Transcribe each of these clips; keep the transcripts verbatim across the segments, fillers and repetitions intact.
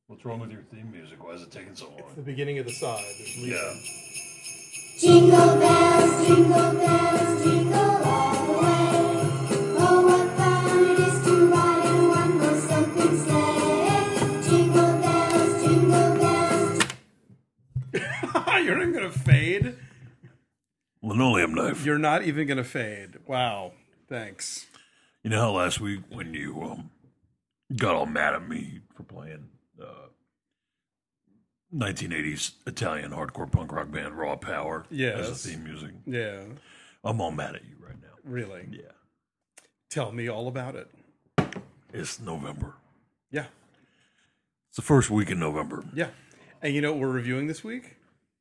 What's wrong with your theme music? Why is it taking so long? It's the beginning of the side. Yeah. Jingle bells, jingle bells, jingle all the way. Oh, what fun it is to ride in a one-horse open sleigh. Jingle bells, jingle bells. You're not even going to fade? Linoleum knife. You're not even going to fade. Wow. Thanks. You know how last week when you um, got all mad at me for playing uh, nineteen eighties Italian hardcore punk rock band Raw Power Yes. as a theme music? Yeah. I'm all mad at you right now. Really? Yeah. Tell me all about it. It's November. Yeah. It's the first week in November. Yeah. And you know what we're reviewing this week?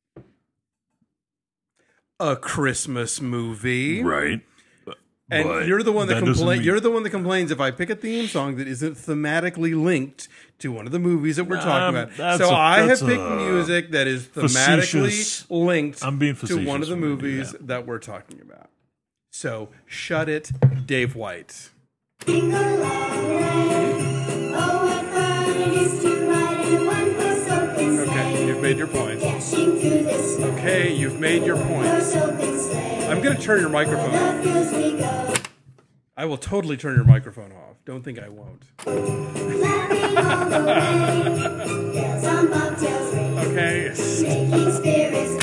A Christmas movie. Right. And But you're the one that, that doesn't complains. mean- You're the one that complains if I pick a theme song that isn't thematically linked to one of the movies that we're talking Um, about. that's So a- I have that's picked a music that is thematically facetious- linked I'm being to facetious one of the when I do movies that. that we're talking about. So shut it, Dave White. Jingle all the way. Oh, what fun it is to ride in a one-horse open sleigh. Okay, you've made your point. Dashing through the snow. Okay, you've made your point. Horse open sleigh. I'm going to turn your microphone The off. fields we go. I will totally turn your microphone off. Don't think I won't. Clapping all the way. Bells on bobtails ring. Okay. Making spirits.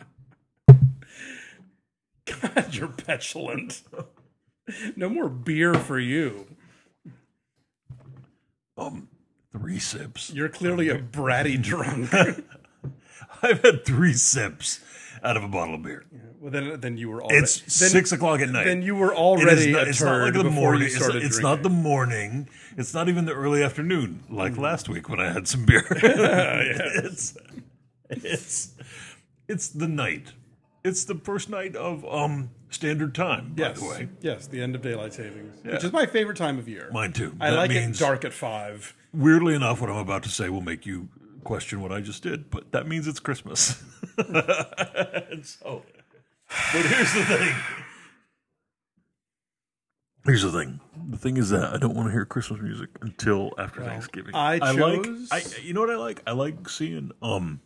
God, you're petulant. No more beer for you. Um, three sips. You're clearly a bratty drunk. I've had three sips out of a bottle of beer. Well, then, then you were already. It's then, six o'clock at night. Then you were It already is not, a it's not turd like the before morning. you It's, started it's drinking. not the morning. It's not even the early afternoon like Mm-hmm. last week when I had some beer. it's, it's it's the night. It's the first night of um standard time. By Yes, the way, yes, the end of daylight savings, Yeah. which is my favorite time of year. mine too. I That like means, it dark at five. Weirdly enough, what I'm about to say will make you question what I just did, but that means it's Christmas. And so, but here's the thing. Here's the thing. The thing is that I don't want to hear Christmas music until after Thanksgiving. I like. chose- I you know what I like? I like seeing um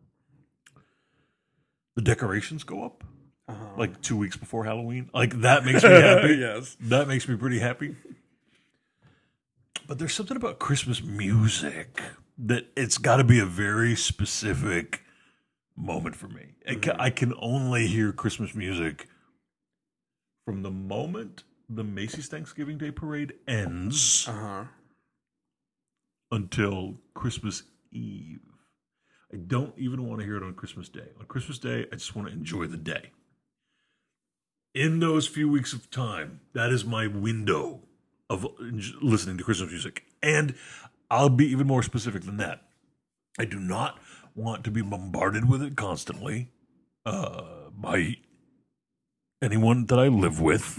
the decorations go up like two weeks before Halloween. Like that makes me happy. Yes. That makes me pretty happy. But there's something about Christmas music that it's got to be a very specific moment for me. I ca- I can only hear Christmas music from the moment the Macy's Thanksgiving Day Parade ends Uh huh. until Christmas Eve. I don't even want to hear it on Christmas Day. On Christmas Day, I just want to enjoy the day. In those few weeks of time, that is my window of listening to Christmas music. And I'll be even more specific than that. I do not want to be bombarded with it constantly uh, by anyone that I live with.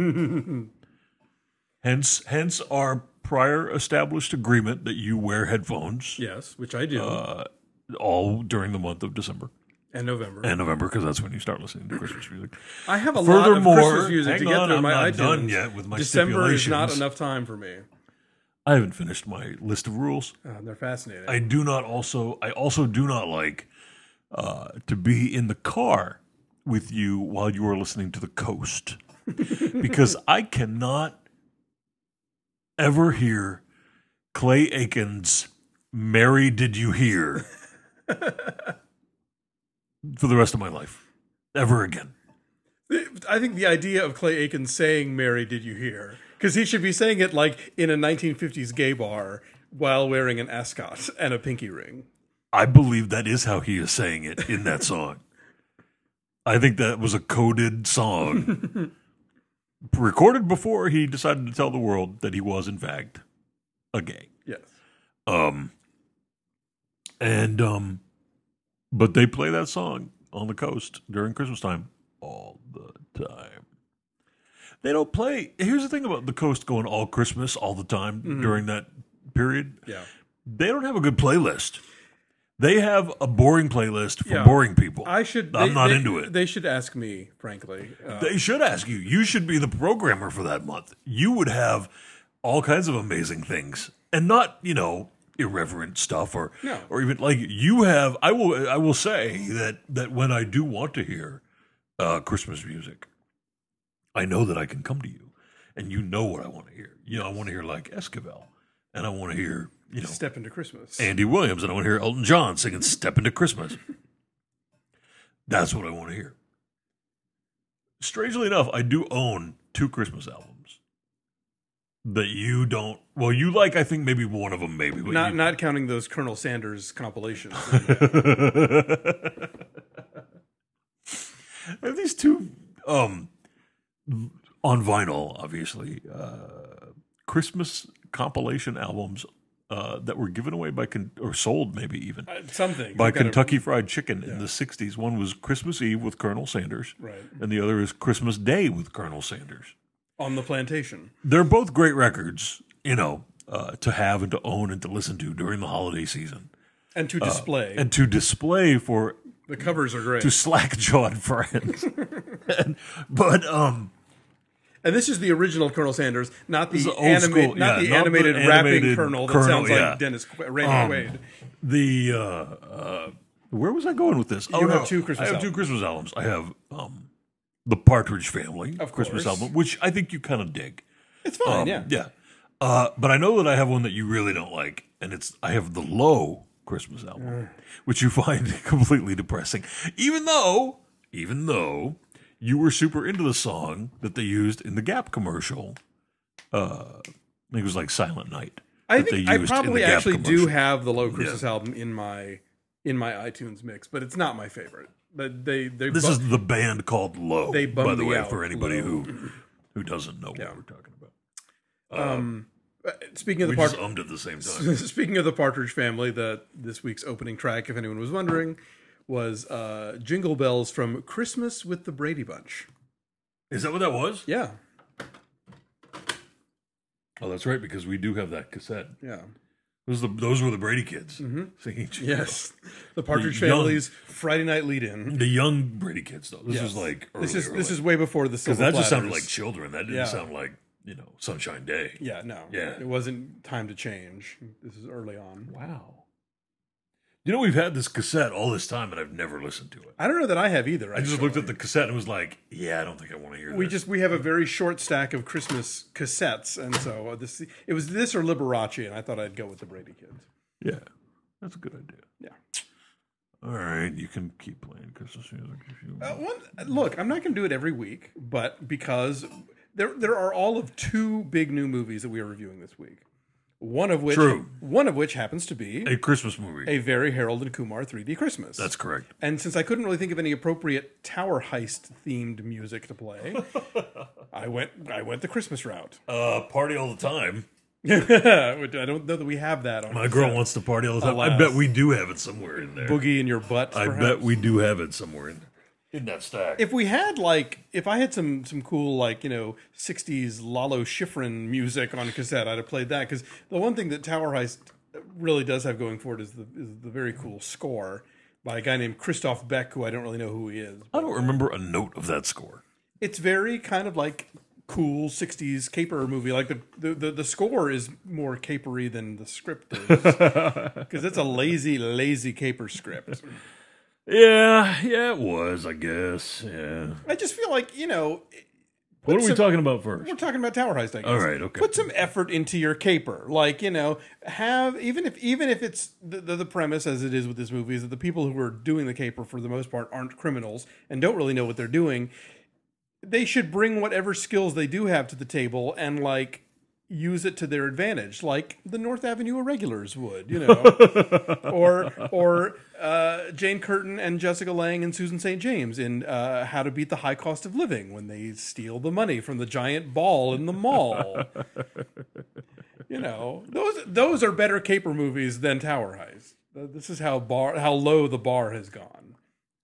hence, hence our prior established agreement that you wear headphones Yes, which I do. uh, all during the month of December and November. and November, because that's when you start listening to Christmas music. I have a lot of Furthermore, Christmas music hang to get on, through I'm my not iTunes. done yet with my December is not stipulations. enough time for me. I haven't finished my list of rules. Uh, they're fascinating. I do not also I also do not like uh, to be in the car with you while you are listening to The Coast. Because I cannot ever hear Clay Aiken's Mary Did You Hear for the rest of my life. Ever again. I think the idea of Clay Aiken saying "Mary, did you hear?" because he should be saying it like in a nineteen fifties gay bar while wearing an ascot and a pinky ring. I believe that is how he is saying it in that song. I think that was a coded song recorded before he decided to tell the world that he was, in fact, a gay. Yes. Um, and, um, but they play that song on the coast during Christmas time all the time. They don't play. Here's the thing about the coast going all Christmas all the time during that period. Yeah. They don't have a good playlist. They have a boring playlist for Yeah. boring people. I should. I'm they- not they- into it. They should ask me, frankly. Uh, They should ask you. You should be the programmer for that month. You would have all kinds of amazing things. And not, you know, irreverent stuff, or No. or even like you have. I will I will say that that when I do want to hear uh, Christmas music, I know that I can come to you, and you know what I want to hear. You know, I want to hear like Esquivel, and I want to hear you know Step into Christmas. Andy Williams, and I want to hear Elton John singing "Step Into Christmas." That's what I want to hear. Strangely enough, I do own two Christmas albums that you don't. Well, you like, I think maybe one of them, maybe. But not you, not counting those Colonel Sanders compilations. I have these two um, on vinyl, obviously, uh, Christmas compilation albums uh, that were given away by Ken- or sold, maybe even Uh, Something by You've gotta- Kentucky Fried Chicken in the sixties. One was Christmas Eve with Colonel Sanders, Right. and the other is Christmas Day with Colonel Sanders. on the plantation. They're both great records, you know, uh, to have and to own and to listen to during the holiday season, And to display. and to display for the covers are great. to slack-jawed friends. and, but um, And this is the original Colonel Sanders, not the is the old anima- school- not yeah, the not the animated, animated rapping Colonel that Colonel, sounds yeah. like Dennis Qu- Randy Um, Quaid. the uh, uh, where was I going with this? Oh, You no. have two Christmas I have two albums. Christmas albums. I have um, the Partridge Family Of Christmas course. album, which I think you kind of dig. It's fine, Um, yeah. yeah. Uh, but I know that I have one that you really don't like, and it's I have the Low Christmas album, which you find completely depressing. Even though, even though you were super into the song that they used in the Gap commercial. Uh, I think it was like Silent Night. I that think they I used in probably the Gap actually do commercial. have the Low Christmas album in my in my iTunes mix, but it's not my favorite. But they they This bu- is the band called Low, They bummed by the me way, out, for anybody Low. who who doesn't know Yeah. what we're talking about. um uh, speaking of We the just part ummed at the same time. speaking of the Partridge Family, the this week's opening track, if anyone was wondering, was uh, Jingle Bells from Christmas with the Brady Bunch. Is that what that was? Yeah, Oh, that's right, because we do have that cassette. yeah. Those, the, those were the Brady kids singing. Jingle Yes, the Partridge The young- Family's Friday night lead-in. Bells. The young Brady kids, though. This Yes. is like This is earlier, this like- is way before the because Silver that just sounded Platters. like children. That didn't Yeah. sound like you know Sunshine Day. Yeah, no, Yeah. it wasn't time to change. This is early on. Wow. You know, we've had this cassette all this time, and I've never listened to it. I don't know that I have either. I just actually. looked at the cassette and was like, "Yeah, I don't think I want to hear We this." just we have a very short stack of Christmas cassettes, and so uh, this it was this or Liberace, and I thought I'd go with the Brady Kids. Yeah, that's a good idea. Yeah. All right, you can keep playing Christmas music if you Uh, want. one, look, I'm not going to do it every week, but because there there are all of two big new movies that we are reviewing this week. One of which True. one of which happens to be A Christmas movie. a very Harold and Kumar three D Christmas. That's correct. And since I couldn't really think of any appropriate tower heist themed music to play, I went I went the Christmas route. Uh, party all the time. I don't know that we have that on My girl cassette. wants to party all the time. I Alas. bet we do have it somewhere in there. Boogie in your butt. I perhaps? bet we do have it somewhere in there. In that stack. If we had like, if I had some some cool like you know sixties Lalo Schifrin music on cassette, I'd have played that because the one thing that Tower Heist really does have going for it is the is the very cool score by a guy named Christoph Beck, who I don't really know who he is. I don't remember a note of that score. It's very kind of like cool sixties caper movie. Like the the, the, the score is more capery than the script is because it's a lazy lazy caper script. Yeah, yeah, it was, I guess. Yeah. I just feel like you know. What are we some- talking about first? We're talking about Tower Heist, I guess. All right, okay. Put some effort into your caper, like you know, have even if even if it's the, the the premise as it is with this movie is that the people who are doing the caper for the most part aren't criminals and don't really know what they're doing. They should bring whatever skills they do have to the table and like use it to their advantage, like the North Avenue Irregulars would, you know, or or uh, Jane Curtin and Jessica Lange and Susan Saint James in uh, How to Beat the High Cost of Living when they steal the money from the giant ball in the mall. You know, those those are better caper movies than Tower Heist. This is how bar how low the bar has gone.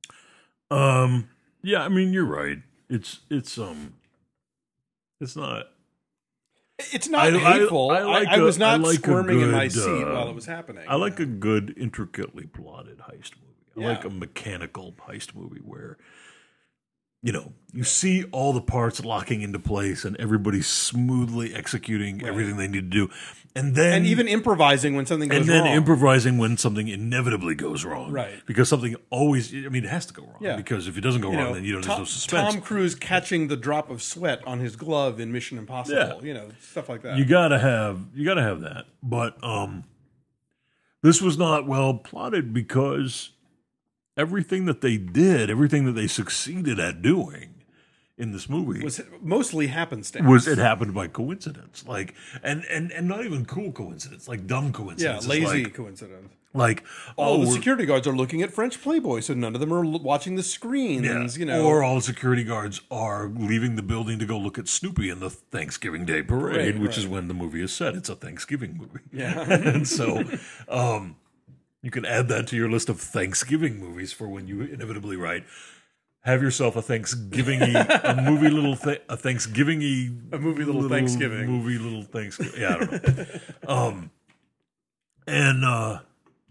Um, yeah, I mean, you're right. It's, it's, um, it's not. It's not I- I- hateful. I, I like I was a- not I like a squirming in my good, seat uh, while it was happening. I like a good, intricately plotted heist movie. I Yeah. like a mechanical heist movie where you know, you see all the parts locking into place and everybody smoothly executing everything they need to do. And then And even improvising when something goes and then wrong. improvising when something inevitably goes wrong. Right. Because something always, I mean, it has to go wrong. Yeah. Because if it doesn't go You wrong, know, then you know, Tom, there's no suspense. Tom Cruise catching the drop of sweat on his glove in Mission Impossible. Yeah. You know, stuff like that. You gotta have, you gotta have that. But um, this was not well plotted because everything that they did, everything that they succeeded at doing in this movie was mostly happenstance. was it happened by coincidence, like and and and not even cool coincidence, like dumb yeah, coincidence. lazy like, coincidence. like All oh, the we're- security guards are looking at French Playboy, so none of them are l- watching the screens. yeah, You know, or all the security guards are leaving the building to go look at Snoopy in the Thanksgiving Day parade, Parade, which is right. when the movie is set. It's a Thanksgiving movie, Yeah. and so um, you can add that to your list of Thanksgiving movies for when you inevitably write. Have yourself a Thanksgiving-y, a movie little th- a Thanksgiving-y, A movie little Thanksgiving. movie little Thanksgiving. Yeah, I don't know. um, and uh,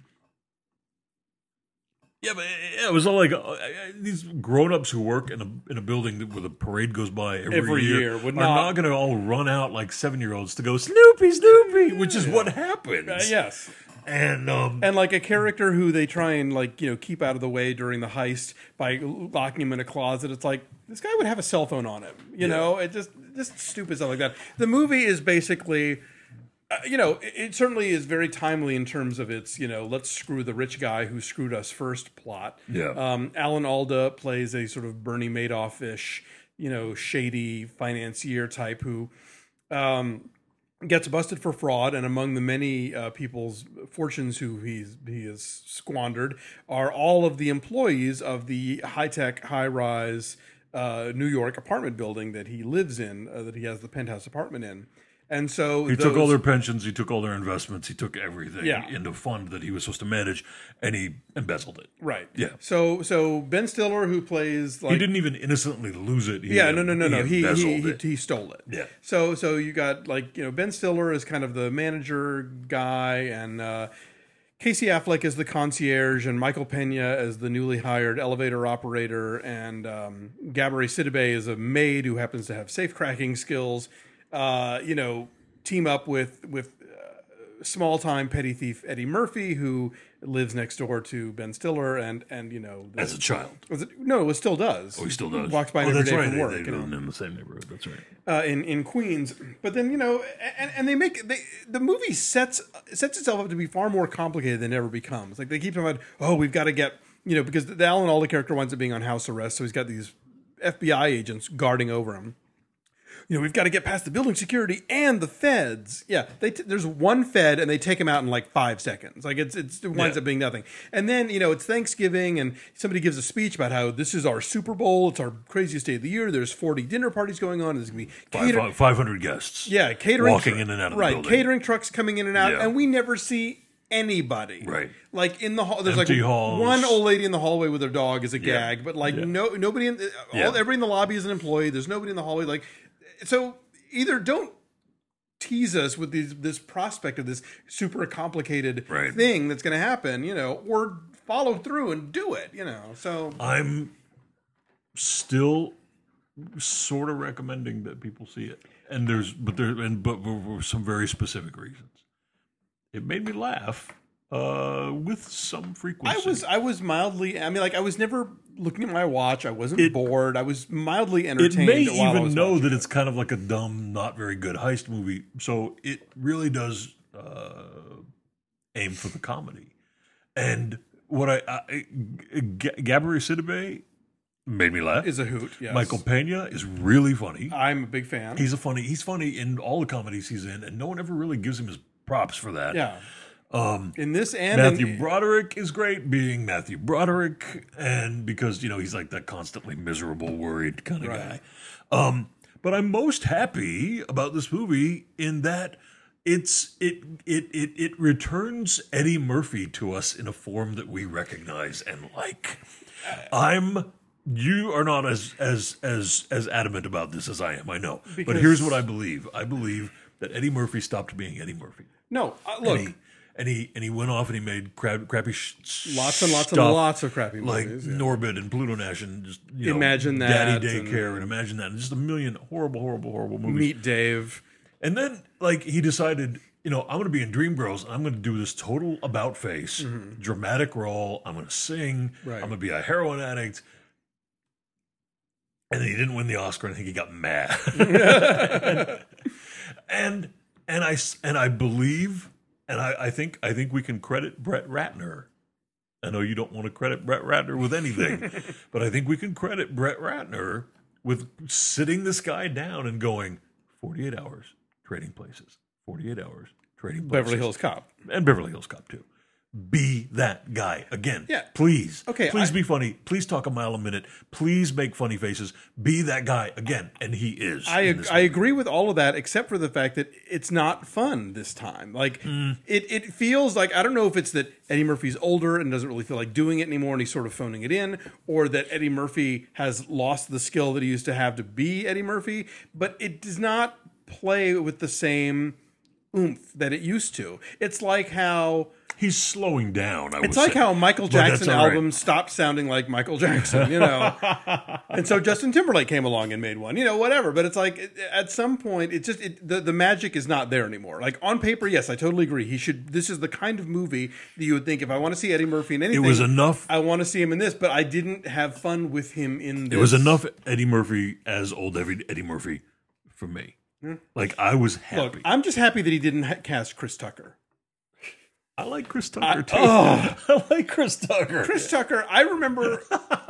yeah, but yeah, it was all like uh, these grown-ups who work in a in a building that, where the parade goes by every, Every year, year would are not- not going to all run out like seven-year-olds to go Snoopy, Snoopy, which is what happens. Uh, yes. And um, And like a character who they try and like, you know, keep out of the way during the heist by locking him in a closet. It's like this guy would have a cell phone on him, you know, it just just stupid stuff like that. The movie is basically, uh, you know, it, it certainly is very timely in terms of its, you know, let's screw the rich guy who screwed us first plot. Yeah. Um, Alan Alda plays a sort of Bernie Madoff-ish, you know, shady financier type who, um, gets busted for fraud, and among the many uh, people's fortunes who he's he has squandered are all of the employees of the high-tech, high-rise uh, New York apartment building that he lives in, uh, that he has the penthouse apartment in. And so he those, took all their pensions, he took all their investments, he took everything Yeah. into a fund that he was supposed to manage, and he embezzled it. right. Yeah. So so Ben Stiller, who plays like He didn't even innocently lose it. He, yeah, no, no, no, no. He he, embezzled he it. he stole it. Yeah. So so you got like you know Ben Stiller is kind of the manager guy, and uh, Casey Affleck is the concierge, and Michael Pena as the newly hired elevator operator, and um, Gabourey Sidibe is a maid who happens to have safe cracking skills. Uh, you know, team up with with uh, small time petty thief Eddie Murphy, who lives next door to Ben Stiller, and and you know the, As a child. was it, no, it still does. Oh, he still does. Walks by oh, him every that's day right. from They- work. They, you know? live in the same neighborhood. That's right. uh, in in Queens. But then you know, and, and they make they, the movie sets sets itself up to be far more complicated than it ever becomes. Like they keep talking about, oh, we've got to get you know because the Alan Alda character winds up being on house arrest, so he's got these F B I agents guarding over him. You know, we've got to get past the building security and the feds. Yeah, they t- there's one Fed and they take him out in like five seconds. Like it's, it's it winds Yeah. up being nothing. And then you know it's Thanksgiving and somebody gives a speech about how this is our Super Bowl. It's our craziest day of the year. There's forty dinner parties going on. There's gonna be cater- Five, five hundred guests. yeah, catering walking tru- in and out of right, the building. catering trucks coming in and out, Yeah. and we never see anybody. Right. Like in the hall, there's Empty like halls. one old lady in the hallway with her dog is a Yeah. gag, but like Yeah. no nobody in the, Yeah. all, everybody in the lobby is an employee. There's nobody in the hallway. Like so, either don't tease us with these this prospect of this super complicated Right. thing that's going to happen, you know, or follow through and do it, you know. So I'm still sort of recommending that people see it, and there's but there and but for, for some very specific reasons. It made me laugh uh, with some frequency. I was I was mildly. I mean, like I was never looking at my watch. I wasn't It- bored. I was mildly It entertained. may while I even was know watching that it's kind of like a dumb, not very good heist movie. So it really does uh, aim for the comedy. And what I, I G- Gabourey Sidibe made me laugh. is a hoot. Yes. Michael Pena is really funny. I'm a big fan. He's a funny. He's funny in all the comedies he's in, and no one ever really gives him his props for that. yeah. Um, In this and Matthew in, Broderick is great being Matthew Broderick, and because you know he's like that constantly miserable, worried kind of Right. guy. Um, but I'm most happy about this movie in that it's it it it it returns Eddie Murphy to us in a form that we recognize and like. I'm. You are not as as as as adamant about this as I am. I know, but Because- here's what I believe. I believe that Eddie Murphy stopped being Eddie Murphy. no, uh, look. And he, and he and he went off and he made crap, crappy sh- Lots and lots stuff, and lots of crappy like movies. yeah. Norbit and Pluto Nash and just you know, Imagine Daddy That Daycare and- and, Imagine That and just a million horrible, horrible, horrible movies. Meet Dave. And then like he decided, you know, I'm going to be in Dreamgirls and I'm going to do this total about face, dramatic role. I'm going to sing. Right. I'm going to be a heroin addict. And then he didn't win the Oscar, and I think he got mad. and and I s- and I believe, and I, I think I think we can credit Brett Ratner. I know you don't want to credit Brett Ratner with anything, but I think we can credit Brett Ratner with sitting this guy down and going forty-eight hours trading places, forty-eight hours trading places, Beverly Hills Cop. and Beverly Hills Cop too. Be that guy again. Yeah. Please. Okay, Please I- be funny. Please talk a mile a minute. Please make funny faces. Be that guy again. And he is. I in ag- this I movie. agree with all of that, except for the fact that it's not fun this time. Like Mm. it, it feels like I don't know if it's that Eddie Murphy's older and doesn't really feel like doing it anymore, and he's sort of phoning it in, or that Eddie Murphy has lost the skill that he used to have to be Eddie Murphy. But it does not play with the same oomph that it used to. It's like how. He's slowing down. I It's would like say. how Michael But that's Jackson all right. albums stopped sounding like Michael Jackson, you know. And so Justin Timberlake came along and made one, you know, whatever. But it's like it- at some point, it's just it, the the magic is not there anymore. Like on paper, yes, I totally agree. He should. This is the kind of movie that you would think if I want to see Eddie Murphy in anything, It was enough. I want to see him in this. But I didn't have fun with him in this. It was enough Eddie Murphy as old Eddie, Eddie Murphy for me. Like, I was happy. Look, I'm just happy that he didn't ha- cast Chris Tucker. I like Chris Tucker, too. oh. I like Chris Tucker. Chris Tucker, I remember.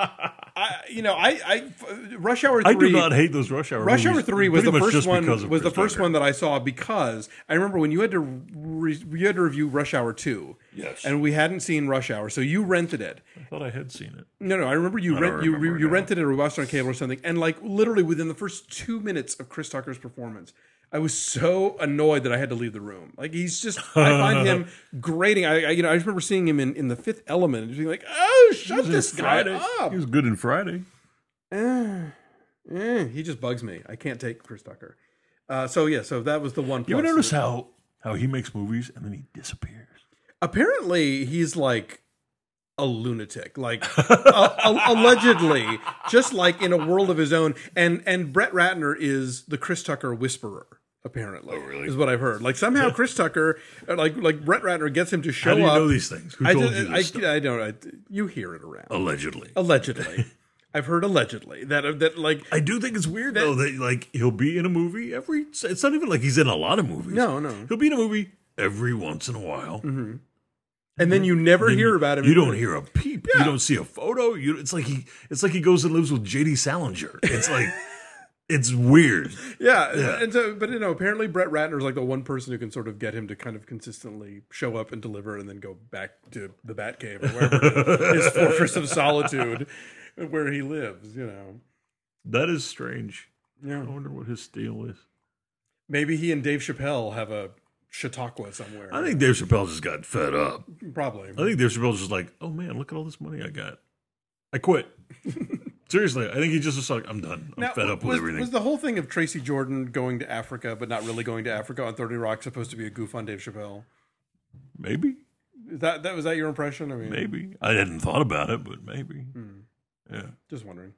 I you know I I Rush Hour I three. do not hate those Rush Hour Rush movies. Hour three was the pretty much first just one. because of Was the Chris first Tucker. one that I saw because I remember when you had to re, you had to review Rush Hour two. Yes. And we hadn't seen Rush Hour, so you rented it. I thought I had seen it. No, no, I remember you I rent don't you remember you now. rented it or we watched it on cable or something, and like literally within the first two minutes of Chris Tucker's performance, I was so annoyed that I had to leave the room. Like he's just, I find him grating. I, I you know I just remember seeing him in, in The Fifth Element and just being like, oh, He shut was in this guy Friday. up. He was good in Friday. Eh, eh, he just bugs me. I can't take Chris Tucker. Uh, so yeah, so that was the one. You ever plus. notice how, how he makes movies and then he disappears? Apparently, he's like a lunatic, like uh, allegedly, just like in a world of his own. And and Brett Ratner is the Chris Tucker whisperer. Apparently, Oh, really? is what I've heard. Like somehow Chris Tucker, uh, like like Brett Ratner, gets him to show How do you up. know these things? Who I, told just, you this I, stuff? I don't. I, you hear it around. Allegedly. Allegedly, I've heard allegedly that that like I do think it's weird though that like he'll be in a movie every. It's not even like he's in a lot of movies. No, no. He'll be in a movie every once in a while. Mm-hmm. And then you never Then hear you- about him. You in don't movies. hear a peep. Yeah. You don't see a photo. You. It's like he. It's like he goes and lives with J D Salinger. It's like. It's weird. Yeah, Yeah. and so, but you know, apparently Brett Ratner is like the one person who can sort of get him to kind of consistently show up and deliver, and then go back to the Batcave or wherever his fortress of solitude, where he lives. You know, That is strange. yeah. I wonder what his deal is. Maybe he and Dave Chappelle have a Chautauqua somewhere. I think Dave Chappelle just got fed up. probably. I think Dave Chappelle's just like, oh man, look at all this money I got. I quit. Seriously, I think he just was like, I'm done. I'm Now, fed up with was, everything. was the whole thing of Tracy Jordan going to Africa, but not really going to Africa on thirty Rock, supposed to be a goof on Dave Chappelle? Maybe. Is that that was that your impression? I mean, Maybe. I hadn't thought about it, but maybe. Hmm. Yeah. just wondering.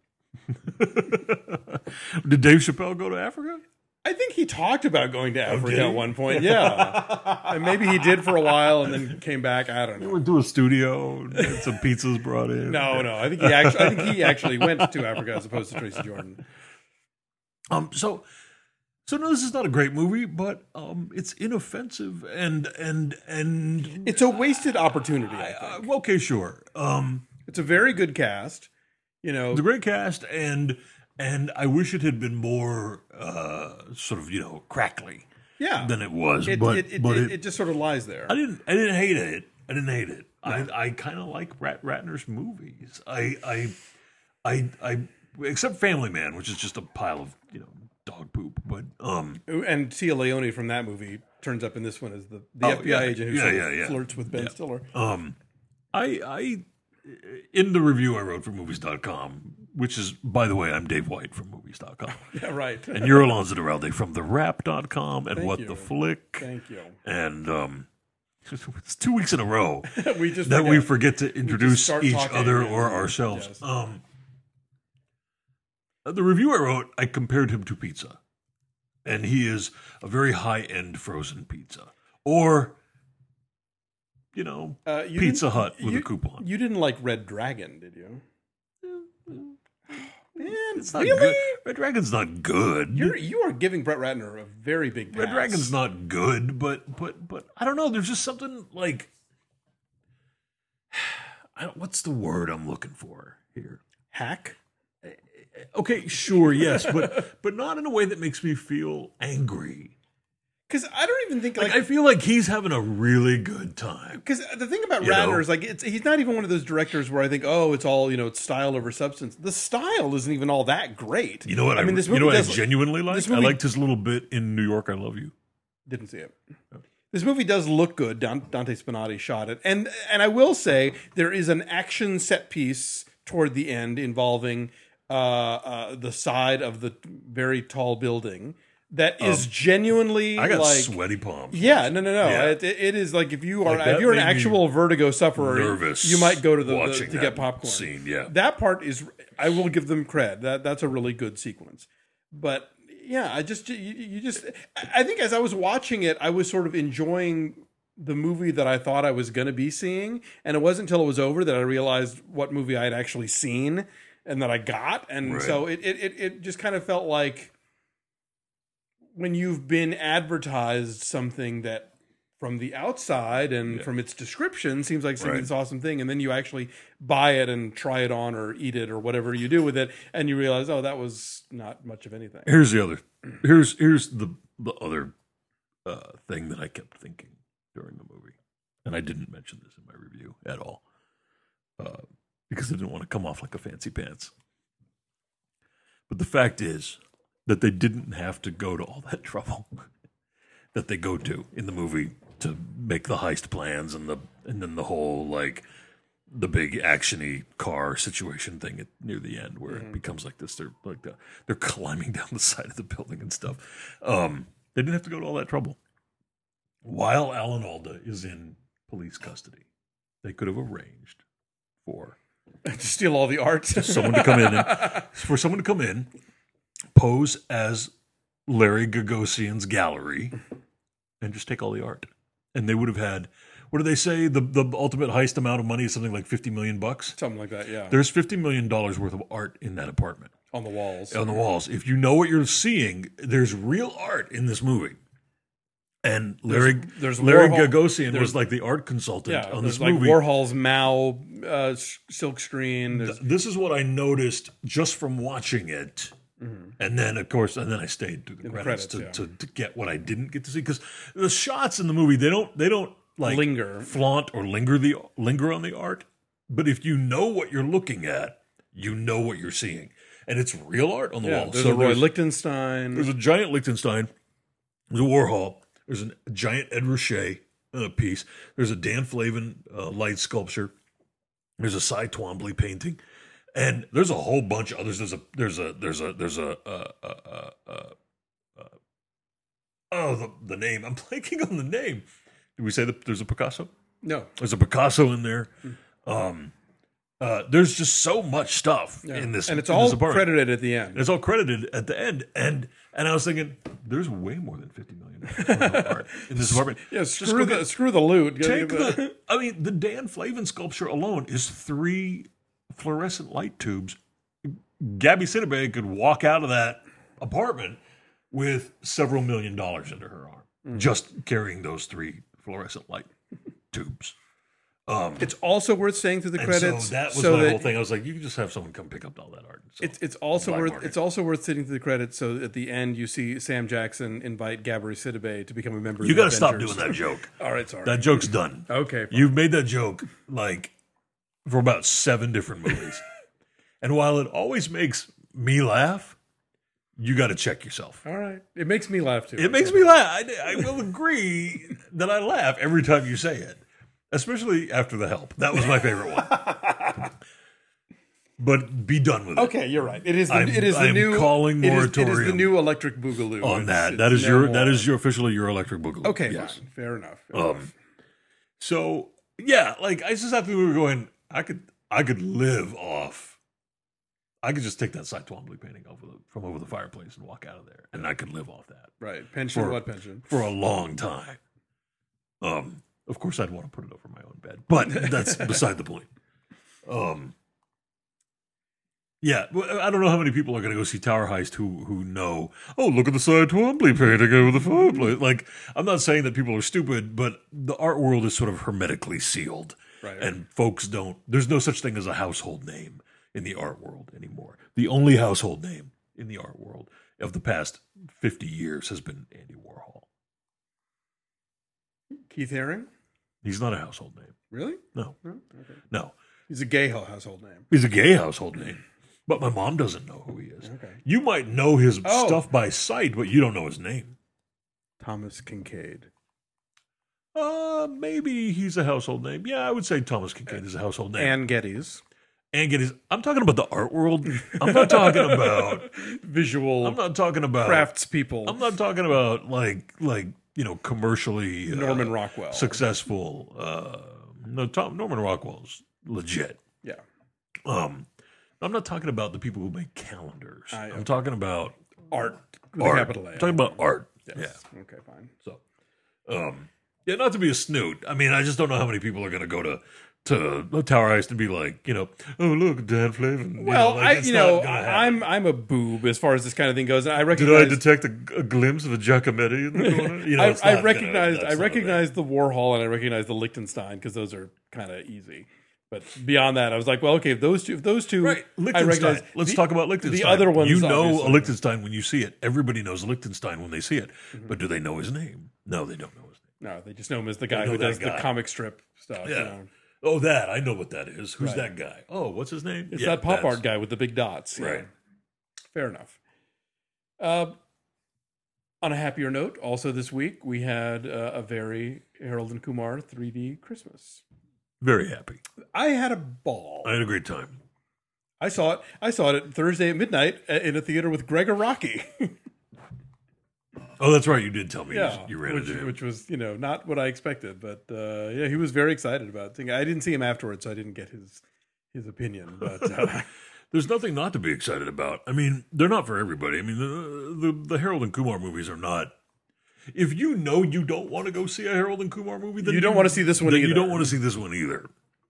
Did Dave Chappelle go to Africa? I think he talked about going to Africa did he? at one point. Yeah, and maybe he did for a while and then came back. I don't He know. went to a studio and had some pizzas brought in. No, no. I think he actually. I think he actually went to Africa as opposed to Tracy Jordan. Um. So, so no, this is not a great movie, but um, it's inoffensive and and and It's a wasted opportunity. I uh, think okay, sure. Um, it's a very good cast. You know, the great cast and and I wish it had been more uh sort of you know crackly yeah. than it was, It, but it, it, but it, it, it just sort of lies there. I didn't I didn't hate it. I didn't hate it. I I kind of like Rat Ratner's movies. I I I I except Family Man, which is just a pile of you know dog poop. But um, And Tia Leone from that movie turns up in this one as the, the Oh, F B I yeah. agent who Yeah, sort of yeah, yeah. flirts with Ben Yeah. Stiller. um, I I in the review I wrote for movies dot com, which is by the way I'm Dave White from movies dot com, Yeah, right. and you're Alonzo Duralde from the rap dot com and Thank What you. the Flick. Thank you. And um, it's two weeks in a row we just that we forget. forget to introduce start each talking, other yeah. or ourselves. Yes. Um, the review I wrote, I compared him to pizza. And he is a very high-end frozen pizza. Or, you know, Uh, you Pizza didn't- Hut with you, a coupon. You didn't like Red Dragon, did you? Man, It's not really? good. Red Dragon's not good. You're you are giving Brett Ratner a very big pass. Red Dragon's not good, but but but I don't know. There's just something like, I don't, what's the word I'm looking for here? hack. Okay, sure, yes, but but not in a way that makes me feel angry. Because I don't even think Like, like I feel like he's having a really good time. because the thing about You Ratner know? is like it's he's not even one of those directors where I think oh it's all you know it's style over substance. The style isn't even all that great. You know what? I, I mean, this you movie know what I does- genuinely this liked. I movie- liked his little bit in New York. I Love You. Didn't see it. This movie does look good. Dan- Dante Spinotti shot it, and and I will say there is an action set piece toward the end involving uh, uh, the side of the very tall building that is genuinely. I got like, sweaty palms. Yeah, no, no, no. Yeah. It, it is like if you are Like, that if you're an made me actual vertigo sufferer, nervous you might go to the, the watching to that get popcorn. scene, yeah. That part is I will give them cred. That that's a really good sequence. But yeah, I just you, you just I think as I was watching it, I was sort of enjoying the movie that I thought I was going to be seeing, and it wasn't until it was over that I realized what movie I had actually seen and that I got, and Right. so it, it it it just kind of felt like when you've been advertised something that from the outside and Yeah. from its description seems like something Right. this awesome thing, and then you actually buy it and try it on or eat it or whatever you do with it, and you realize, oh, that was not much of anything. Here's the other. Here's here's the the other uh, thing that I kept thinking during the movie, and I didn't mention this in my review at all uh, because I didn't want to come off like a fancy pants. But the fact is that they didn't have to go to all that trouble that they go to in the movie to make the heist plans and the and then the whole like the big actiony car situation thing at, near the end where it becomes like this. They're like the, they're climbing down the side of the building and stuff. Um, they didn't have to go to all that trouble. While Alan Alda is in police custody, they could have arranged for To steal all the art. someone to come in and, for someone to come in, pose as Larry Gagosian's gallery, and just take all the art. And they would have had, what do they say? The the ultimate heist amount of money is something like fifty million bucks. Something like that, yeah. There's fifty million dollars worth of art in that apartment on the walls. on the walls. If you know what you're seeing, there's real art in this movie. And Larry There's- there's Larry Warhol- Gagosian there's- was like the art consultant Yeah, on there's this like movie. Warhol's Mao uh, s- silk screen. There's, This is what I noticed just from watching it. Mm-hmm. And then, of course, and then I stayed to the the credits, credits, to, yeah. to, to get what I didn't get to see because the shots in the movie they don't they don't like Linger. flaunt or linger the linger on the art. But if you know what you're looking at, you know what you're seeing, and it's real art on the yeah, wall. there's So a Roy there's, Lichtenstein. there's a giant Liechtenstein. There's a Warhol. There's a giant Ed Ruscha uh, piece. There's a Dan Flavin uh, light sculpture. There's a Cy Twombly painting. And there's a whole bunch of others. There's a there's a there's a there's a uh, uh, uh, uh, uh, oh the the name I'm blanking on the name. Did we say that there's a Picasso? no. There's a Picasso in there. Um, uh, there's just so much stuff in this, And it's in all this apartment. credited at the end. And it's all credited at the end. And and I was thinking, there's way more than fifty million dollars worth of art in this apartment. Yeah, Just screw go the get- screw the loot. Take Get the- the, I mean, the Dan Flavin sculpture alone is three fluorescent light tubes. Gabby Sidibe could walk out of that apartment with several million dollars under her arm, Mm. just carrying those three fluorescent light tubes. Um, It's also worth saying through the and credits. so that was so my that whole thing. I was like, you can just have someone come pick up all that art. So, It's it's also Black worth market. it's also worth sitting through the credits. So at the end, you see Sam Jackson invite Gabri Sidibe to become a member. you of the got to stop Avengers. doing that joke. All right, sorry. That joke's done. okay, fine. You've made that joke like for about seven different movies. And while it always makes me laugh, you got to check yourself. all right. It makes me laugh too. It makes me laugh. I, I will agree that I laugh every time you say it, especially after The Help. That was my favorite one. But be done with it. Okay, you're right. It is. The, I'm- it is the I'm new calling it is- It is, the moratorium new electric boogaloo on It's- that. it's That is no your more. that is your officially your electric boogaloo. Okay, Yes. fine. Fair enough. Um, So yeah, like I just have to be going. I could I could live off. I could just take that Cy Twombly painting over the, from over the fireplace and walk out of there, and I could live off that Right. Pension, For- what pension? for a long time. Um, of course, I'd want to put it over my own bed, but that's beside the point. Um, yeah, well, I don't know how many people are going to go see Tower Heist who who know. Oh, look at the Cy Twombly painting over the fireplace. Like, I'm not saying that people are stupid, but the art world is sort of hermetically sealed, Right. and folks don't. There's no such thing as a household name in the art world anymore. The only household name in the art world of the past fifty years has been Andy Warhol. Keith Haring? He's not a household name. Really? No, No? Okay. no. He's a gay ho- household name. He's a gay household name, but my mom doesn't know who he is. Okay. You might know his Oh. stuff by sight, but you don't know his name. Thomas Kincaid. Uh, maybe he's a household name. Yeah, I would say Thomas Kincaid is a household name. Anne Geddes. And get his. I'm talking about the art world. I'm not talking about. Visual I'm not talking about craftspeople. I'm not talking about like like you know commercially uh, Norman Rockwell. successful. Uh, no, Tom, Norman Rockwell's legit. Yeah. Um, I'm not talking about the people who make calendars. I- I'm talking about Art. With art. a capital A. I'm talking about art. Yes. Okay, fine. Yeah. So, um, yeah, not to be a snoot. I mean, I just don't know how many people are going to go to to the Tower Heist and be like, you know, oh look, Dan Flavin. Well, you know, like, I, it's you not know, gonna happen. I, I'm I'm a boob as far as this kind of thing goes. And I Did recognize. I detect a, a glimpse of a Giacometti in the corner? You know, I, it's I not recognized Gonna, I that's not a thing. recognized the Warhol and I recognized the Liechtenstein because those are kind of easy. But beyond that, I was like, well, okay, if those two, if those two, Right, I Liechtenstein. recognize. Let's the- talk about Liechtenstein. The other ones, you know obviously. a Liechtenstein when you see it. Everybody knows a Liechtenstein when they see it. Mm-hmm. But do they know his name? No, they don't know his name. No, they just know him as the guy know who that does guy. the comic strip stuff. Yeah. You know. Oh, that I know what that is. Who's Right. that guy? Oh, what's his name? It's Yeah, that pop that's- art guy with the big dots. yeah. Right. Fair enough. Uh, on a happier note, also this week we had uh, a very Harold and Kumar three D Christmas. Very happy. I had a ball. I had a great time. I saw it. I saw it Thursday at midnight uh, in a theater with Gregor Rocky. Oh, that's right. You did tell me yeah, you ran which, into him. which was you know not what I expected, but uh, yeah, he was very excited about it. I didn't see him afterwards, so I didn't get his his opinion. But uh, There's nothing not to be excited about. I mean, they're not for everybody. I mean, the the, the Harold and Kumar movies are not. If you know you don't want to go see a Harold and Kumar movie, then You don't want to see this one then either. You don't want to see this one either.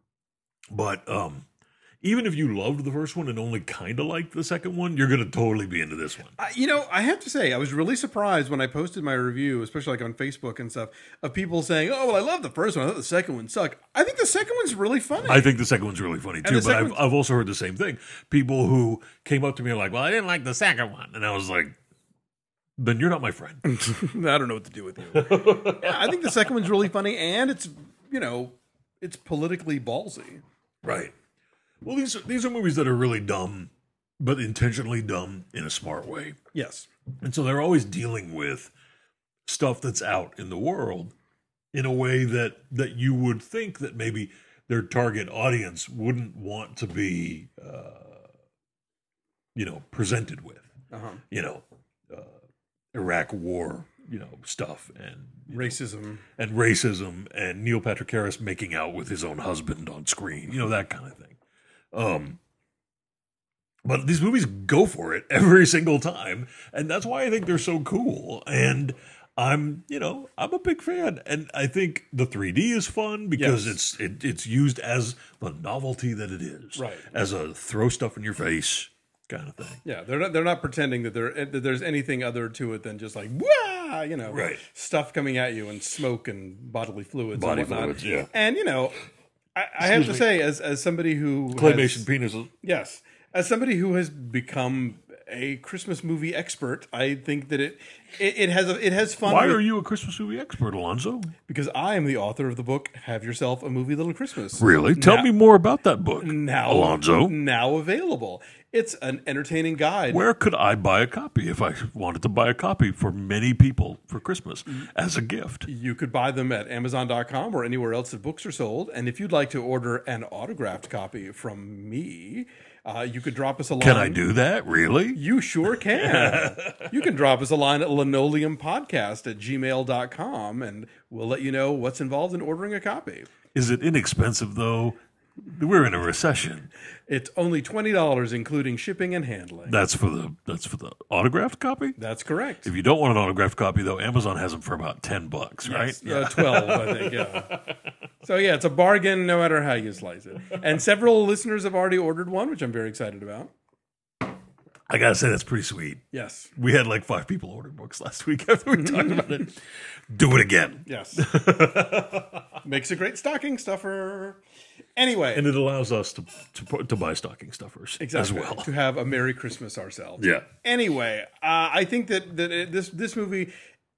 But um, even if you loved the first one and only kind of liked the second one, you're going to totally be into this one. I, you know, I have to say, I was really surprised when I posted my review, especially like on Facebook and stuff, of people saying, "Oh, well, I love the first one. I thought the second one sucked." I think the second one's really funny. I think the second one's really funny too, the but second I've, one- I've also heard the same thing. People who came up to me and like, "Well, I didn't like the second one," and I was like, "Then you're not my friend." I don't know what to do with you. Yeah, I think the second one's really funny, and it's you know, it's politically ballsy. Right. Well, these are, these are movies that are really dumb, but intentionally dumb in a smart way. Yes. And so they're always dealing with stuff that's out in the world in a way that that you would think that maybe their target audience wouldn't want to be, uh, you know, presented with. Uh-huh. You know, uh, Iraq War, you know, stuff and Racism. and racism and Neil Patrick Harris making out with his own husband on screen, you know, that kind of thing. Um, but these movies go for it every single time, and that's why I think they're so cool. And I'm, you know, I'm a big fan, and I think the three D is fun because Yes. it's it, it's used as the novelty that it is, Right. As a throw stuff in your face kind of thing. Yeah, they're not. They're not pretending that there that there's anything other to it than just like wah, you know, Right. stuff coming at you and smoke and bodily fluids, Body and whatnot. fluids, yeah. And you know, I, I have to me. say, as as somebody who Claymation has, penises. yes, as somebody who has become a Christmas movie expert, I think that it it, it has a, it has fun. Why with- are you a Christmas movie expert, Alonzo? Because I am the author of the book "Have Yourself a Movie Little Christmas." Really? Tell Now- me more about that book, now, Alonzo. now available. It's an entertaining guide. Where could I buy a copy if I wanted to buy a copy for many people for Christmas as a gift? You could buy them at Amazon dot com or anywhere else that books are sold. And if you'd like to order an autographed copy from me, uh, Uh, you could drop us a line. Can I do that? Really? You sure can. You can drop us a line at linoleumpodcast at gmail dot com, and we'll let you know what's involved in ordering a copy. Is it inexpensive, though? We're in a recession. It's only twenty dollars, including shipping and handling. That's for the that's for the autographed copy? That's correct. If you don't want an autographed copy, though, Amazon has them for about ten bucks, right? Yes, uh, twelve, I think, yeah. So, yeah, it's a bargain no matter how you slice it. And several listeners have already ordered one, which I'm very excited about. I gotta say, that's pretty sweet. Yes. We had like five people order books last week after we talked about it. Do it again. Yes. Makes a great stocking stuffer. Anyway. And it allows us to to, to buy stocking stuffers Exactly. as well. To have a Merry Christmas ourselves. Yeah. Anyway, uh, I think that, that it, this this movie,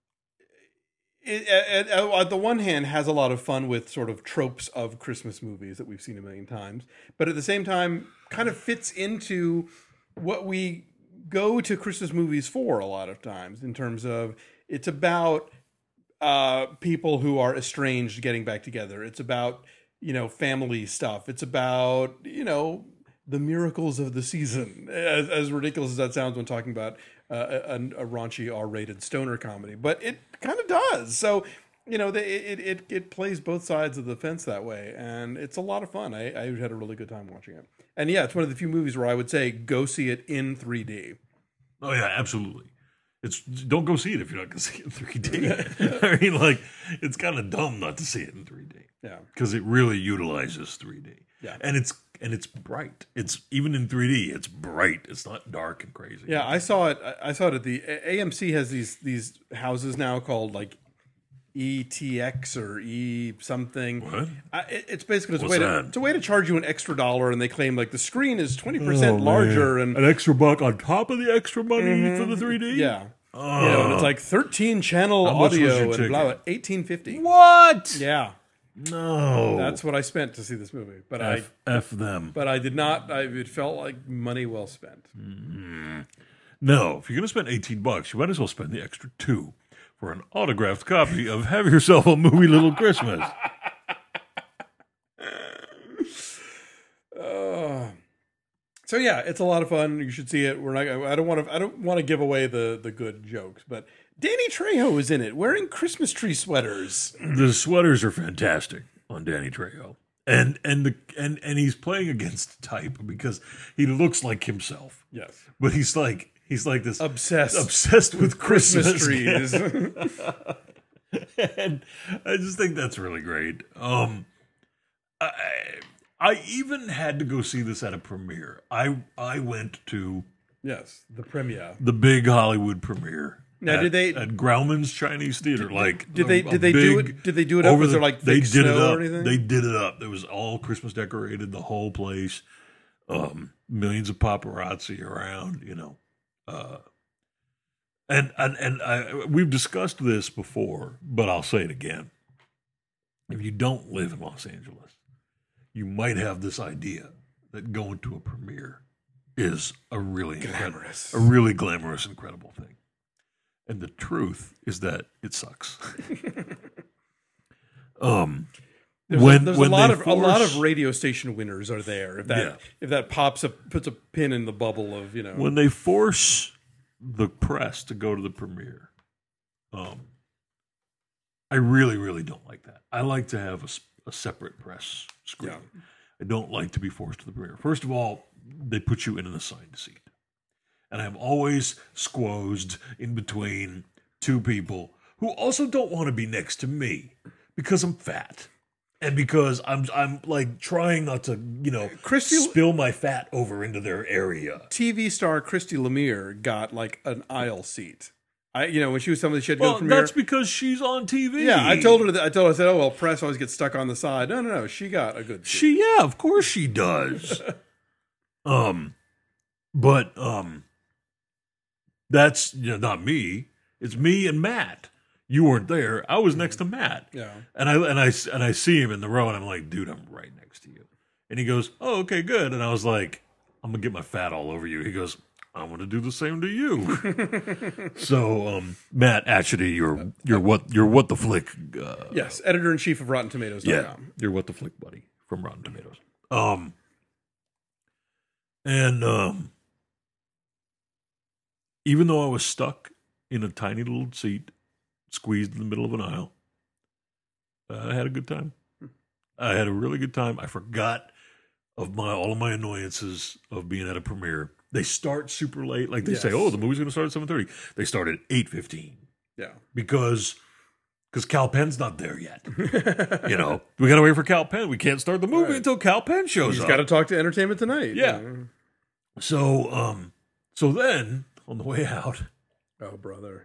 it, at, at, on the one hand, has a lot of fun with sort of tropes of Christmas movies that we've seen a million times, but at the same time, kind of fits into what we go to Christmas movies for a lot of times, in terms of it's about uh, people who are estranged getting back together. It's about, you know, family stuff. It's about, you know, the miracles of the season, as, as ridiculous as that sounds when talking about uh, a, a raunchy R-rated stoner comedy. But it kind of does. So, you know, they, it, it it plays both sides of the fence that way. And it's a lot of fun. I, I had a really good time watching it. And yeah, it's one of the few movies where I would say go see it in three D. Oh yeah, absolutely. It's don't go see it if you're not going to see it in three D. I mean, like, it's kind of dumb not to see it in three D. Yeah, because it really utilizes three D. Yeah, and it's and it's bright. It's even in three D. It's bright. It's not dark and crazy. Yeah, I saw it. I saw it at the A M C has these these houses now called like E T X or E something. What? I, it, it's basically it's a, What's way to, that? it's a way to charge you an extra dollar, and they claim like the screen is twenty percent larger and an extra buck on top of the extra money for the three D. yeah. Oh. You know, and it's like thirteen channel How much was your audio and ticket? blah blah. Eighteen fifty. What? Yeah, No. that's what I spent to see this movie. But I F, F them. but I did not. I, it felt like money well spent. No, if you're going to spend eighteen bucks, you might as well spend the extra two for an autographed copy of Have Yourself a Movie Little Christmas. Uh, so yeah, it's a lot of fun. You should see it. We're not. I don't want to. I don't want to give away the the good jokes, but Danny Trejo is in it, wearing Christmas tree sweaters. The sweaters are fantastic on Danny Trejo. And and the and, and he's playing against type because he looks like himself. Yes, But he's like he's like this obsessed obsessed with Christmas Christmas, trees. and I just think that's really great. Um, I I even had to go see this at a premiere. I I went to Yes, the premiere. the big Hollywood premiere. Now, at, did they- at Grauman's Chinese Theater? Like, Did they a- a did they do big- it? Did they do it up? over Was the, there like they fake did it snow up. or anything? They did it up. It was all Christmas decorated, the whole place. Um, millions of paparazzi around, you know. Uh, and and and I, we've discussed this before, but I'll say it again. If you don't live in Los Angeles, you might have this idea that going to a premiere is a really Glamorous. incredible, a really glamorous, incredible thing. And the truth is that it sucks. um, There's, when a, there's when a lot they of a lot force- of radio station winners are there. If that Yeah. if that pops up puts a pin in the bubble of, you know. when they force the press to go to the premiere, um, I really, really don't like that. I like to have a, s- a separate press screen. Yeah. I don't like to be forced to the premiere. First of all, they put you in an assigned seat. And I'm always squozed in between two people who also don't want to be next to me because I'm fat. And because I'm I'm like trying not to, you know, Christy- spill my fat over into their area. T V star Christy Lemire got like an aisle seat. I, you know, when she was somebody she had to go Well, to the premiere. that's because she's on T V. Yeah, I told her that. I told her, I said, "Oh well, press always gets stuck on the side." No, no, no. She got a good seat. She, yeah, of course she does. um, but um, that's you know, not me. It's me and Matt. You weren't there. I was next to Matt. Yeah. And I and I and I see him in the row, and I'm like, dude, I'm right next to you. And he goes, oh, okay, good. And I was like, I'm gonna get my fat all over you. He goes, I'm gonna do the same to you. So, um, Matt, actually, you're you're what you're what the flick. Uh, Yes, editor in chief of Rotten Tomatoes. yeah, you're what the flick buddy from Rotten Tomatoes. Um, And um, even though I was stuck in a tiny little seat, squeezed in the middle of an aisle, uh, I had a good time. I had a really good time. I forgot of my all of my annoyances of being at a premiere. They start super late. Like they Yes. say, oh, the movie's going to start at seven thirty. They start at eight fifteen Yeah. because because Cal Penn's not there yet. You know, we got to wait for Cal Penn. We can't start the movie Right. until Cal Penn shows He's up. got to talk to Entertainment Tonight. Yeah. So, um, so then on the way out, Oh, brother.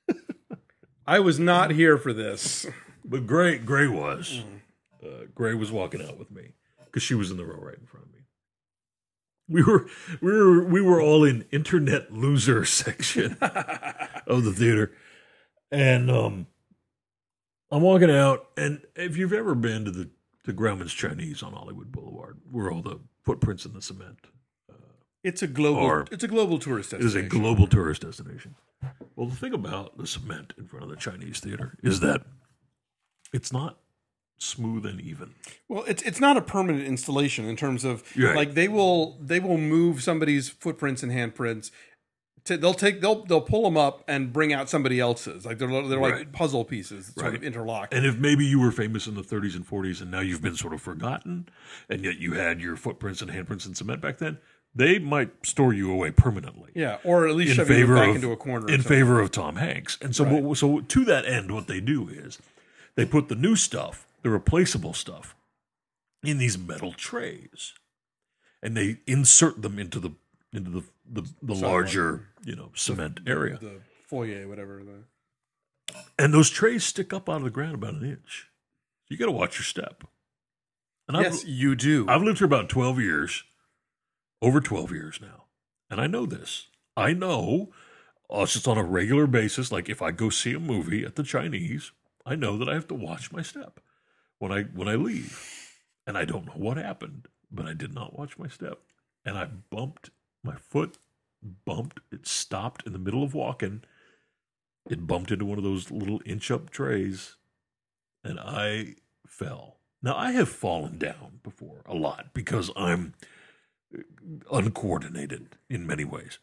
I was not here for this. but Gray, Gray was, uh, Gray was walking out with me because she was in the row right in front of me. We were, we were, we were all in internet loser section of the theater, and um, I'm walking out, and if you've ever been to the to Grauman's Chinese on Hollywood Boulevard, where all the footprints in the cement. It's a global. Or- it's a global tourist It is a destination. global tourist destination. Well, the thing about the cement in front of the Chinese theater is that it's not smooth and even. Well, it's it's not a permanent installation in terms of Right. like they will they will move somebody's footprints and handprints. To, they'll take they'll they'll pull them up and bring out somebody else's. Like they're they're like Right. puzzle pieces, sort Right. of interlock. And if maybe you were famous in the thirties and forties and now you've been sort of forgotten, and yet you had your footprints and handprints in cement back then, they might store you away permanently. Yeah, or at least In shove you favor back of into a corner. or in something. favor of Tom Hanks, and so Right. what, so to that end, what they do is they put the new stuff, the replaceable stuff, in these metal trays, and they insert them into the into the the, the Sidewalk. larger you know cement area, the foyer, whatever. The, and those trays stick up out of the ground about an inch. You got to watch your step. And yes, I've, you do. I've lived here about twelve years, over twelve years now, and I know this. I know, uh, just on a regular basis, like if I go see a movie at the Chinese, I know that I have to watch my step when I when I leave. And I don't know what happened, but I did not watch my step. And I bumped, my foot bumped, it stopped in the middle of walking. It bumped into one of those little inch up trays, and I fell. Now, I have fallen down before a lot because I'm uncoordinated in many ways.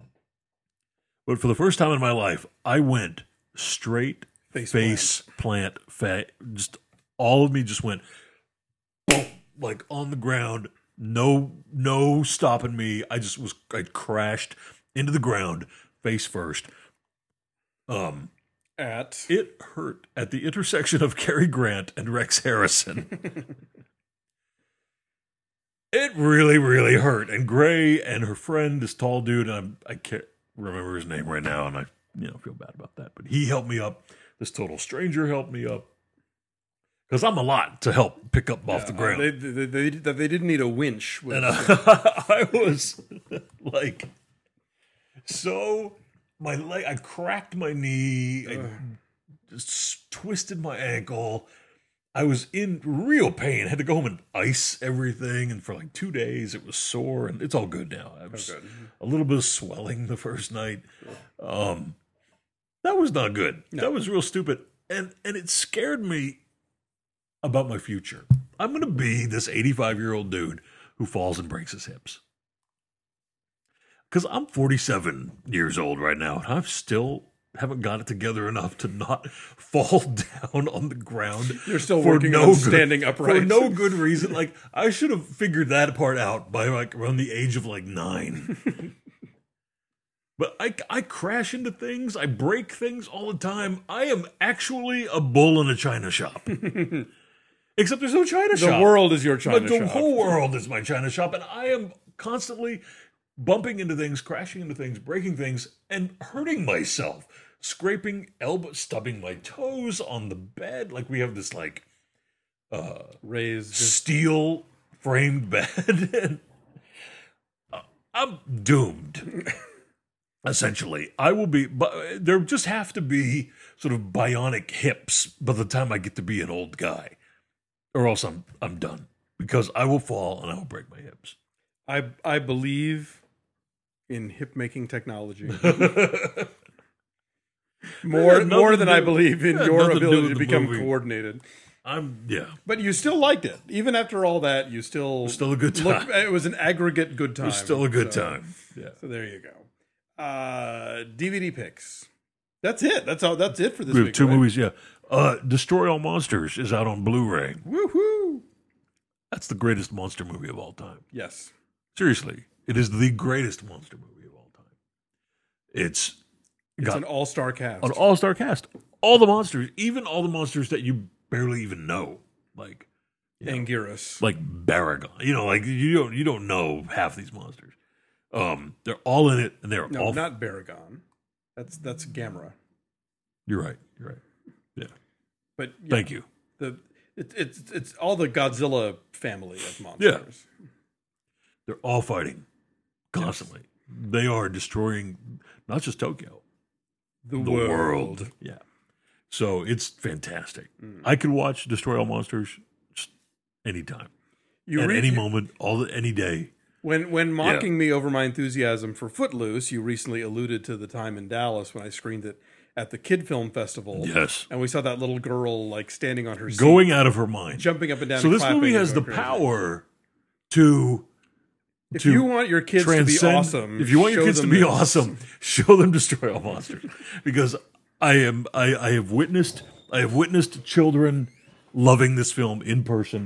But for the first time in my life, I went straight Face face, plant, fat. Just all of me just went boom, like on the ground. No, no stopping me. I just was. I crashed into the ground face first. Um, At it hurt at the intersection of Cary Grant and Rex Harrison. It really, really hurt. And Gray and her friend, this tall dude, and I'm, I can't remember his name right now, and I you know feel bad about that. But he helped me up. This total stranger helped me up. Because I'm a lot to help pick up off the ground. They, they, they, they, they didn't need a winch. With, And uh, I was like, so my leg, I cracked my knee, I just twisted my ankle. I was in real pain. I had to go home and ice everything. And for like two days, it was sore. And it's all good now. I was good. a little bit of swelling the first night. Um, that was not good. That was real stupid. And and it scared me about my future. I'm going to be this eighty-five-year-old dude who falls and breaks his hips. Because I'm forty-seven years old right now, and I've still haven't got it together enough to not fall down on the ground. You're still for working no on good- standing upright. For no good reason. Like, I should have figured that part out by like around the age of like nine. But I, I crash into things. I break things all the time. I am actually a bull in a china shop. Except there's no china the shop. world is your China But the shop. whole world is my china shop. And I am constantly bumping into things, crashing into things, breaking things, and hurting myself. Scraping elbow, stubbing my toes on the bed. Like we have this like uh, Raised. steel framed bed. And uh, I'm doomed. Essentially, I will be, but there just have to be sort of bionic hips by the time I get to be an old guy, or else I'm I'm done because I will fall and I will break my hips. I I believe in hip making technology more Yeah, more nothing than to I do- believe in yeah, your nothing to do ability with to the become movie. coordinated. I'm yeah. But you still liked it, even after all that. You still Still a good look- time. it was an aggregate good time. It was still a good So- time. Yeah. So there you go. Uh, D V D picks. That's it. That's all. That's it for this We have week. two right? movies. Yeah. Uh, Destroy All Monsters is out on Blu-ray. Woohoo! That's the greatest monster movie of all time. Yes. Seriously, it is the greatest monster movie of all time. It's It's got an all-star cast. an all-star cast. All the monsters, even all the monsters that you barely even know, like you know, Anguirus. like Baragon. You know, like you don't you don't know half these monsters. Um, they're all in it, and they're No, all. not Baragon. That's that's Gamera. You're right. You're right. Yeah. But yeah, Thank you. The it, it's it's all the Godzilla family of monsters. They're all fighting constantly. They are destroying not just Tokyo, The, the world. world. Yeah. So it's fantastic. Mm. I could watch Destroy All Monsters just anytime, You at re- any moment, all the, any day. When when mocking me over my enthusiasm for Footloose, you recently alluded to the time in Dallas when I screened it at the Kid Film Festival. Yes. And we saw that little girl like standing on her seat, Going out of her mind. jumping up and down. So and this clapping movie and has the going crazy. power to If to you want your kids to be transcend- awesome, If you want your show kids to them be this. awesome, show them Destroy All Monsters. Because I am I, I have witnessed I have witnessed children loving this film in person.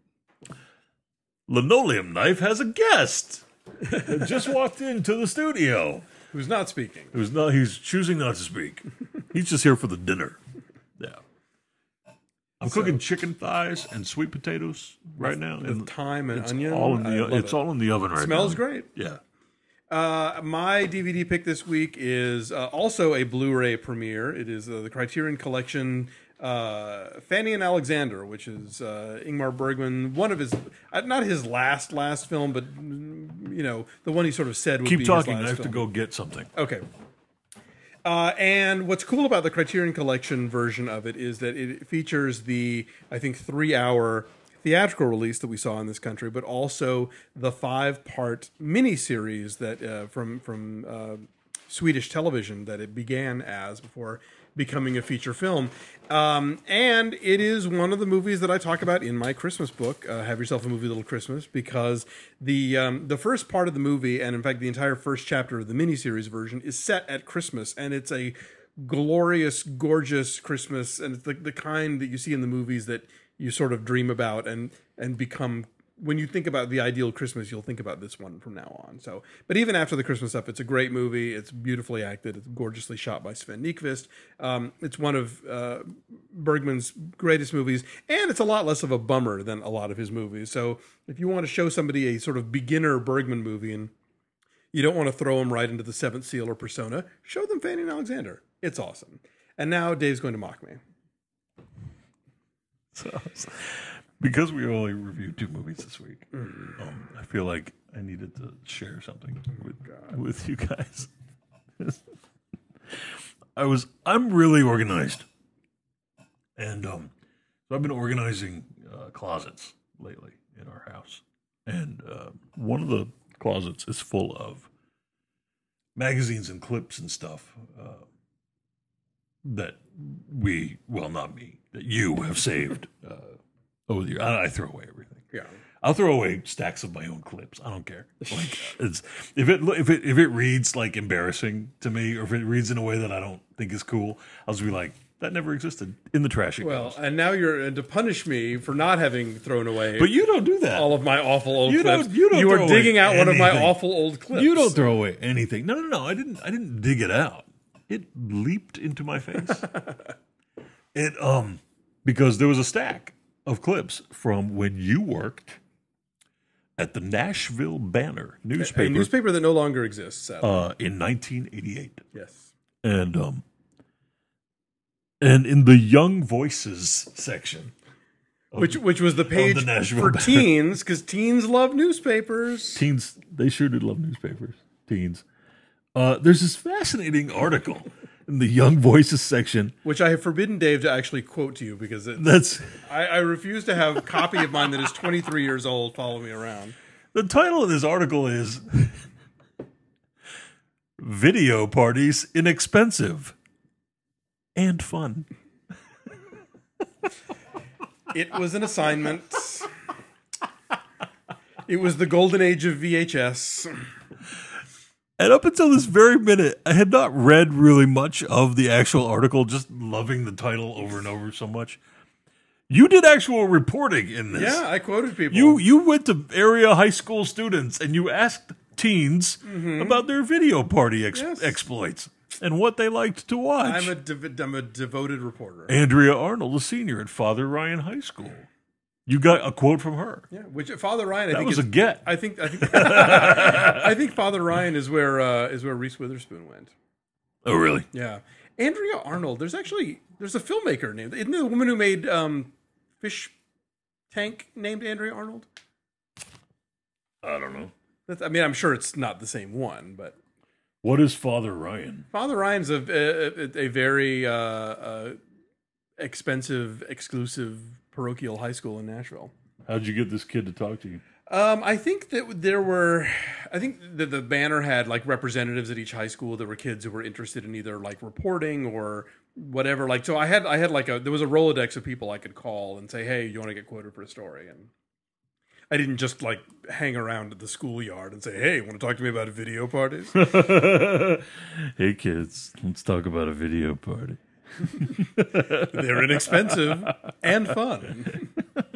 Linoleum Knife has a guest. Just walked into the studio. who's not speaking. It was not he's choosing not to speak. He's just here for the dinner. Yeah. I'm cooking chicken thighs and sweet potatoes right now. With and thyme and it's onion. all in I the love it's it. all in the oven right now. Smells great. Yeah. Uh, my D V D pick this week is uh, also a Blu-ray premiere. It is uh, the Criterion Collection, uh, Fanny and Alexander, which is uh, Ingmar Bergman, one of his, uh, not his last last film, but mm, you know the one he sort of said would Keep be talking. his last I have film. to go get something. Okay. Uh, and what's cool about the Criterion Collection version of it is that it features the, I think, three-hour theatrical release that we saw in this country, but also the five-part miniseries that uh, from from uh, Swedish television that it began as before becoming a feature film. Um, and it is one of the movies that I talk about in my Christmas book, uh, Have Yourself a Movie Little Christmas, because the um, the first part of the movie, and in fact the entire first chapter of the miniseries version, is set at Christmas, and it's a glorious, gorgeous Christmas, and it's the, the kind that you see in the movies that you sort of dream about and and become. When you think about the ideal Christmas, you'll think about this one from now on. So, but even after the Christmas stuff, it's a great movie. It's beautifully acted. It's gorgeously shot by Sven Nykvist. Um, it's one of uh, Bergman's greatest movies, and it's a lot less of a bummer than a lot of his movies. So, if you want to show somebody a sort of beginner Bergman movie and you don't want to throw them right into the Seventh Seal or Persona, show them Fanny and Alexander. It's awesome. And now Dave's going to mock me. So, because we only reviewed two movies this week, um, I feel like I needed to share something with with you guys. I was I'm really organized, and um, so I've been organizing uh, closets lately in our house, and uh, one of the closets is full of magazines and clips and stuff uh, that we well not me that you have saved. Uh, over the year. I, I throw away everything. Yeah. I'll throw away stacks of my own clips. I don't care. Like it's if it if it if it reads like embarrassing to me, or if it reads in a way that I don't think is cool, I'll just be like, that never existed. In the trash it Well, goes. and now you're and to punish me for not having thrown away But you don't do that. all of my awful old You clips. don't- you don't are throw digging away out one of my anything. awful old clips. You don't throw away anything. No, no, no. I didn't. I didn't dig it out. It leaped into my face. it um because there was a stack of clips from when you worked at the Nashville Banner a newspaper, newspaper that no longer exists. Sadly. uh, in nineteen eighty-eight, yes. and um and in the Young Voices section, of Which which was the page the Nashville for Banner. teens because teens love newspapers. teens, they sure did love newspapers. Teens, uh, there's this fascinating article in the Young Voices section. Which I have forbidden Dave to actually quote to you because it, That's I, I refuse to have a copy of mine that is twenty-three years old follow me around. the title of this article is "Video Parties Inexpensive and Fun." It was an assignment. It was the golden age of V H S. And up until this very minute, I had not read really much of the actual article, just loving the title over and over so much. You did actual reporting in this. Yeah, I quoted people. You you went to area high school students and you asked teens Mm-hmm. about their video party ex- Yes. exploits and what they liked to watch. I'm a dev- I'm a devoted reporter. Andrea Arnold, a senior at Father Ryan High School. You got a quote from her. Yeah, which Father Ryan. I That think was is, a get. I think I think I think Father Ryan is where uh, is where Reese Witherspoon went. Oh, really? Yeah, Andrea Arnold. There's actually there's a filmmaker named isn't there the woman who made um, Fish Tank named Andrea Arnold? I don't know. That's, I mean, I'm sure it's not the same one, but What is Father Ryan? Father Ryan's a a, a very uh, uh, expensive, exclusive parochial high school in Nashville. How'd you get this kid to talk to you? Um, I think that there were, I think that the banner had like representatives at each high school. There were kids who were interested in either like reporting or whatever. Like, so I had, I had like a, there was a Rolodex of people I could call and say, hey, you want to get quoted for a story? And I didn't just like hang around at the schoolyard and say, hey, want to talk to me about video parties? Hey, kids, let's talk about a video party. They're inexpensive and fun.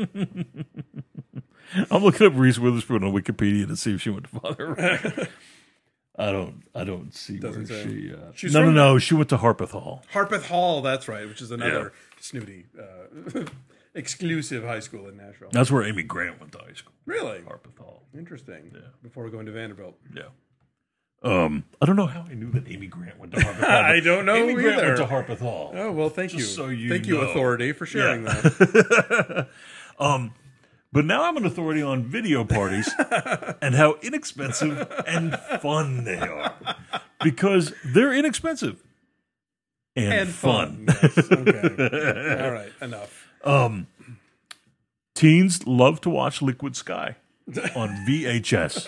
I'm looking up Reese Witherspoon on Wikipedia to see if she went to Father Ryan. I don't. I don't see Doesn't where say. she. Uh, She's no, no, from- no. She went to Harpeth Hall. Harpeth Hall, that's right, which is another Yeah. snooty, uh, exclusive high school in Nashville. That's where Amy Grant went to high school. Really? Harpeth Hall. Interesting. Yeah. Before going to Vanderbilt. Yeah. Um, I don't know how I knew that Amy Grant went to Harpeth Hall. I don't know Amy Grant either. went to Harpeth Hall. Oh, well, thank Just you. so you thank you, know. authority, for sharing Yeah. that. Um, but now I'm an authority on video parties and how inexpensive and fun they are because they're inexpensive and, And fun. fun. Yes, okay. All right, enough. Um, teens love to watch Liquid Sky on V H S.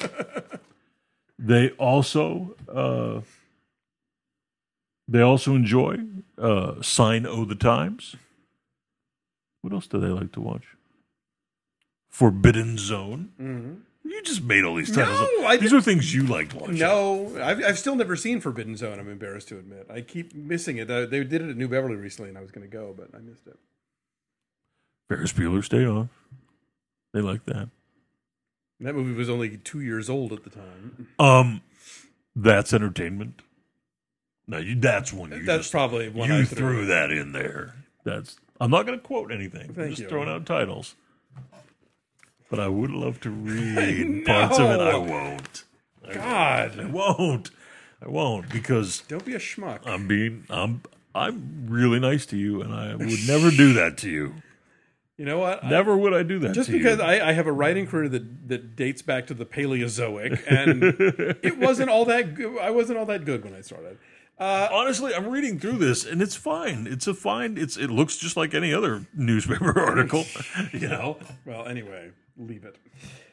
They also uh, they also enjoy uh, Sign O' the Times. What else do they like to watch? Forbidden Zone. Mm-hmm. You just made all these titles. No, up. I These di- are things you like to watch. No, I've, I've still never seen Forbidden Zone, I'm embarrassed to admit. I keep missing it. Uh, they did it at New Beverly recently, and I was going to go, but I missed it. Ferris Bueller's Day Off. They like that. And that movie was only two years old at the time. Um, that's entertainment. No, you. That's one. You That's just, probably one you I threw threw. that in there. That's. I'm not going to quote anything. I'm Thank just you. throwing out titles. But I would love to read parts of it. I No. won't. I God. won't. I won't because Don't be a schmuck. I'm being. I'm. I'm really nice to you, and I would never do that to you. You know what? I- Never would I do that. Just to because you. I, I have a writing career that, that dates back to the Paleozoic, and it wasn't all that. Good. I wasn't all that good when I started. Uh, Honestly, I'm reading through this, and it's fine. It's a fine. It's it looks just like any other newspaper article, you know. well, anyway, leave it.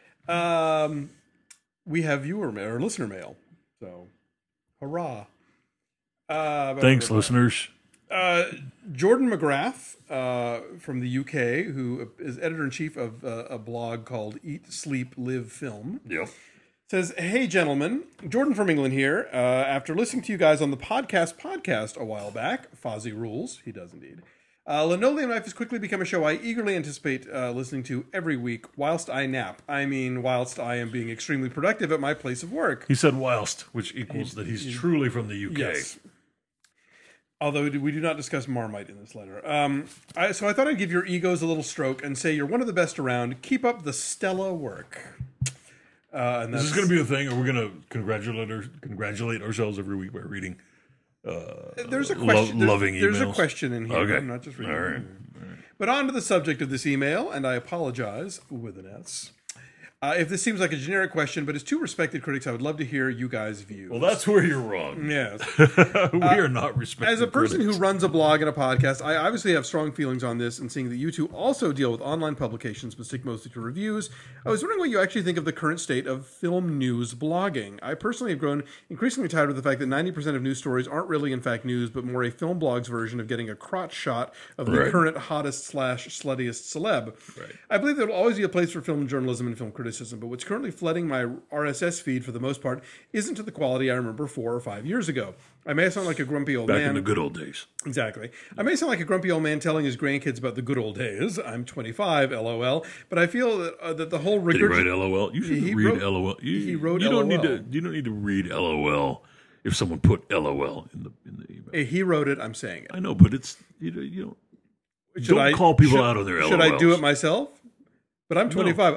Um, we have viewer mail or listener mail, so hurrah! Uh, Thanks, listeners. Uh, Jordan McGrath uh, from the U K, who is editor in chief of uh, a blog called Eat, Sleep, Live, Film. Yep. Says, hey, gentlemen, Jordan from England here. Uh, after listening to you guys on the podcast podcast a while back, Fozzie rules, he does indeed. Uh, Linoleum Knife has quickly become a show I eagerly anticipate uh, listening to every week whilst I nap. I mean, whilst I am being extremely productive at my place of work. He said whilst, which equals that he's truly from the U K. Yes. Although we do not discuss Marmite in this letter. Um, I, so I thought I'd give your egos a little stroke and say you're one of the best around. Keep up the stellar work. Uh, and Is that's, this going to be a thing? Are we going to congratulate our, congratulate ourselves every week by reading? there's a lo- question. there's, loving there's a emails? question in here. Okay. I'm not just reading. All right. it. But on to the subject of this email, and I apologize with an S. Uh, Uh, if this seems like a generic question, but as two respected critics, I would love to hear you guys' views. Well, that's where you're wrong. Yes. we are not respected. As a person critics. who runs a blog and a podcast, I obviously have strong feelings on this, and seeing that you two also deal with online publications but stick mostly to reviews, I was wondering what you actually think of the current state of film news blogging. I personally have grown increasingly tired of the fact that ninety percent of news stories aren't really in fact news, but more a film blog's version of getting a crotch shot of the Right. current hottest slash sluttiest celeb. Right. I believe there will always be a place for film journalism and film criticism, but what's currently flooding my R S S feed for the most part isn't to the quality I remember four or five years ago. I may sound like a grumpy old back man. in the good old days. Exactly. I may sound like a grumpy old man telling his grandkids about the good old days. I'm twenty-five, LOL. But I feel that, uh, that the whole Did he rigor. write LOL? You should He read wrote- LOL. You, he wrote you don't LOL. need to. You don't need to read LOL if someone put LOL in the in the email. He wrote it. I'm saying it. I know, but it's you know you don't. Should don't I call people should- out on their Should I do LOLs. it myself? But I'm twenty-five.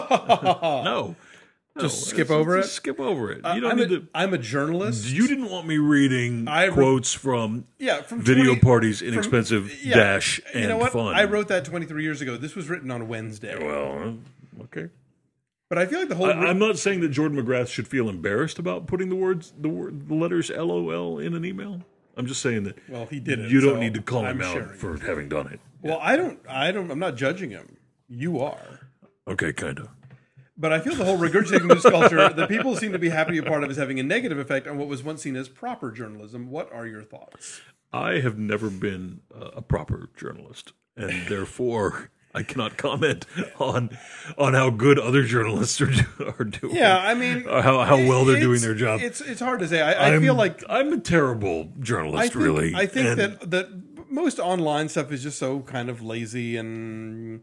No. Just No, skip it's- over just it? Skip over it. You don't I'm, need a, to. I'm a journalist. You didn't want me reading I wrote- quotes from yeah, from video twenty parties, from- inexpensive yeah. dash and You know what? fun. I wrote that twenty-three years ago. This was written on Wednesday. Well, okay. But I feel like the whole. I, I'm not saying that Jordan McGrath should feel embarrassed about putting the words, the, word, the letters LOL in an email. I'm just saying that. Well, he did it, You don't so need to call I'm him out sharing for having done it. well, I don't. I don't. I'm not judging him. You are. Okay, kind of. But I feel the whole regurgitating news culture that people seem to be happy to be a part of is having a negative effect on what was once seen as proper journalism. What are your thoughts? I have never been uh, a proper journalist, and therefore I cannot comment on on how good other journalists are, do- are doing. Yeah, I mean, or how how well they're doing it's- their job. It's it's hard to say. I, I I'm- feel like I'm a terrible I journalist, think, really. I think and that that most online stuff is just so kind of lazy, and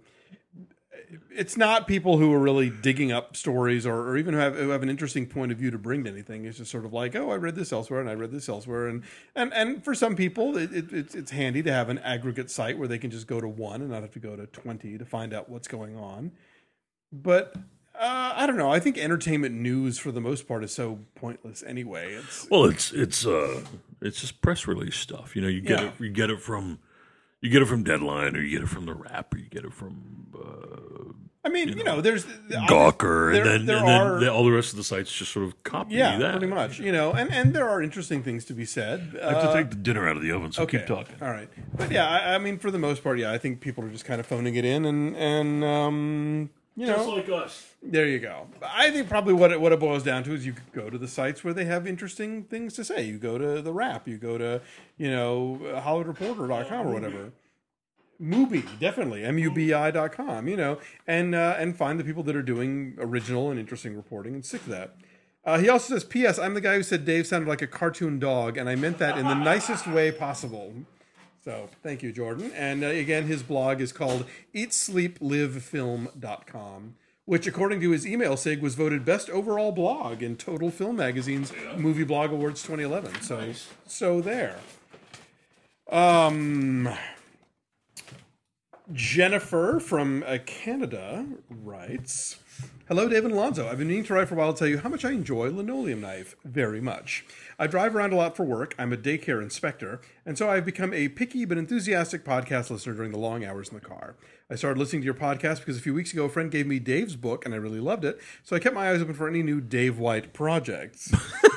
it's not people who are really digging up stories or, or even who have who have an interesting point of view to bring to anything. It's just sort of like, oh, I read this elsewhere and I read this elsewhere, and and and for some people, it, it, it's it's handy to have an aggregate site where they can just go to one and not have to go to twenty to find out what's going on. But uh, I don't know. I think entertainment news, for the most part, is so pointless anyway. It's Well, it's it's uh it's just press release stuff. You know, you get Yeah. it you get it from you get it from Deadline, or you get it from the Wrap, or you get it from uh, I mean, you know, there's Gawker, there- and then there and then are- the, all the rest of the sites just sort of copy Yeah, that. pretty much. You know, and, and there are interesting things to be said. I have to Uh, take the dinner out of the oven, so okay, keep talking. All right, but yeah, I, I mean, for the most part, yeah, I think people are just kind of phoning it in, and and um, you know, like us. there you go. I think probably what it, what it boils down to is you go to the sites where they have interesting things to say. You go to the Wrap, you go to you know Hollywood Reporter dot com or whatever. Mubi, definitely, M U B I dot com, you know, and uh, and find the people that are doing original and interesting reporting and stick to that. Uh, he also says, P S. I'm the guy who said Dave sounded like a cartoon dog, and I meant that in the nicest way possible. So, thank you, Jordan. And uh, again, his blog is called eat sleep live film dot com, which, according to his email sig, was voted best overall blog in Total Film Magazine's Movie Blog Awards twenty eleven. So, Nice. so there. Um... Jennifer from uh, Canada writes, hello, Dave and Alonzo. I've been meaning to write for a while to tell you how much I enjoy Linoleum Knife very much. I drive around a lot for work. I'm a daycare inspector, and so I've become a picky but enthusiastic podcast listener during the long hours in the car. I started listening to your podcast because a few weeks ago a friend gave me Dave's book, and I really loved it, so I kept my eyes open for any new Dave White projects.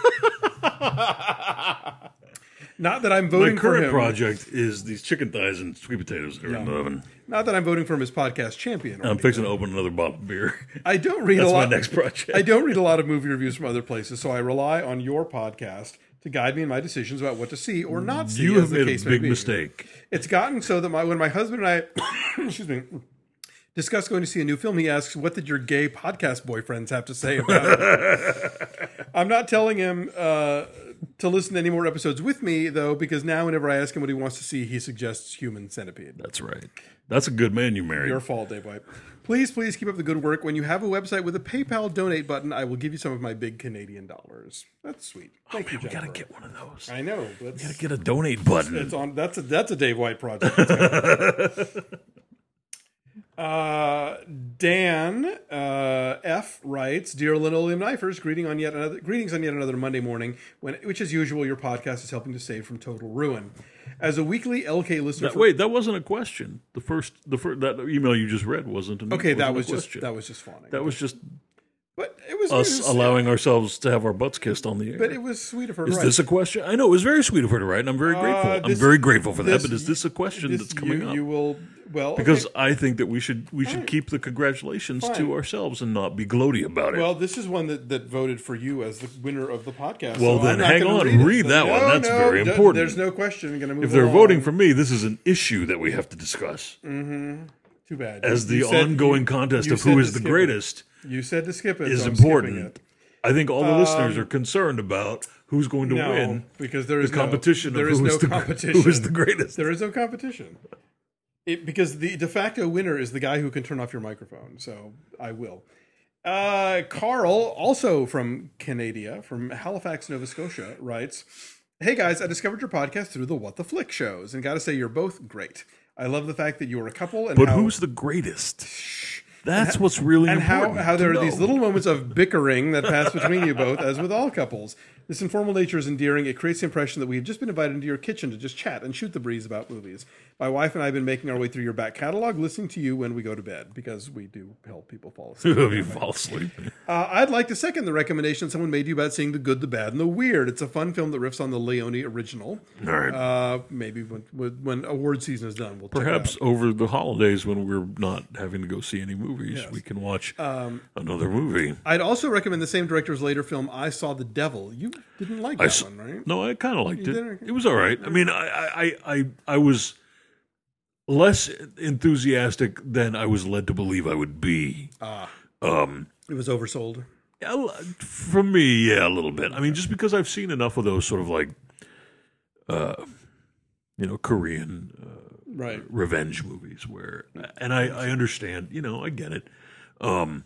Not that I'm My voting for current him. project is these chicken thighs and sweet potatoes that are in the oven. Not that I'm voting for him as podcast champion. Or I'm anything. fixing to open another bottle of beer. I don't read That's a my lot. next project. I don't read a lot of movie reviews from other places, so I rely on your podcast to guide me in my decisions about what to see or not see. You as have the made case a may big be. mistake. It's gotten so that my when my husband and I, excuse me, discuss going to see a new film, he asks, "What did your gay podcast boyfriends have to say about it?" I'm not telling him uh, to listen to any more episodes with me, though, because now whenever I ask him what he wants to see, he suggests Human Centipede. That's right. That's a good man you married. Your fault, Dave White. Please, please keep up the good work. When you have a website with a PayPal donate button, I will give you some of my big Canadian dollars. That's sweet. Thank you, we Jennifer. gotta get one of those. I know. But Gotta get a donate button. it's on. That's a that's a Dave White project. uh, Dan uh, F writes, "Dear Linoleum Knifers, greeting on yet another greetings on yet another Monday morning. When, which as usual, your podcast is helping to save from total ruin. As a weekly L K listener, That, for, wait, that wasn't a question. The first, the first, that email you just read wasn't. An, okay, wasn't that a was just question. that was just fawning. That was just was, it us was- allowing ourselves to have our butts kissed on the air. But it was sweet of her. to Is write. this a question? I know it was very sweet of her to write, and I'm very grateful. I'm this- very grateful for that. this- But is this a question this- that's coming you, up? You will. Well, Because okay. I think that we should we should Fine. keep the congratulations Fine. to ourselves and not be gloaty about it. Well, this is one that, that voted for you as the winner of the podcast. Well, so then I'm not hang gonna on, read, it. read But that no, one. That's no, very d- important. There's no question. I'm going to move. if they're along. voting for me, this is an issue that we have to discuss too bad. as the You said- ongoing you- contest you of said who to is the skip it. greatest You said to skip it. is so I'm skipping important. it. I think all the listeners are concerned about who's going to No, win because there the is no- competition there of is who no is the competition. who is the greatest. There is no competition. It, because the de facto winner is the guy who can turn off your microphone. So I will. Uh, Carl, also from Canada, from Halifax, Nova Scotia, writes, "Hey guys, I discovered your podcast through the What the Flick shows, and got to say you're both great. I love the fact that you are a couple, and But how, who's the greatest? That's what's really and how, important. how there to are these know. little moments of bickering that pass between you both, as with all couples. This informal nature is endearing. It creates the impression that we've just been invited into your kitchen to just chat and shoot the breeze about movies. My wife and I have been making our way through your back catalog, listening to you when we go to bed, because we do help people fall asleep. If you fall asleep. Uh, I'd like to second the recommendation someone made you about seeing The Good, the Bad, and the Weird. It's a fun film that riffs on the Leone original. All right. Uh, maybe when, when when award season is done, we'll check it Perhaps out. over the holidays when we're not having to go see any movies, Yes. we can watch Um, another movie. I'd also recommend the same director's later film, I Saw the Devil. You didn't like that I s- one, right? No, I kind of liked You it. did? It was all right. I mean, I, I, I, I, I was less enthusiastic than I was led to believe I would be. Ah, Um, it was oversold. yeah, for me, yeah, a little bit. I mean, just because I've seen enough of those sort of like, uh, you know, Korean uh, Right. revenge movies where, and I, I understand, you know, I get it. Um,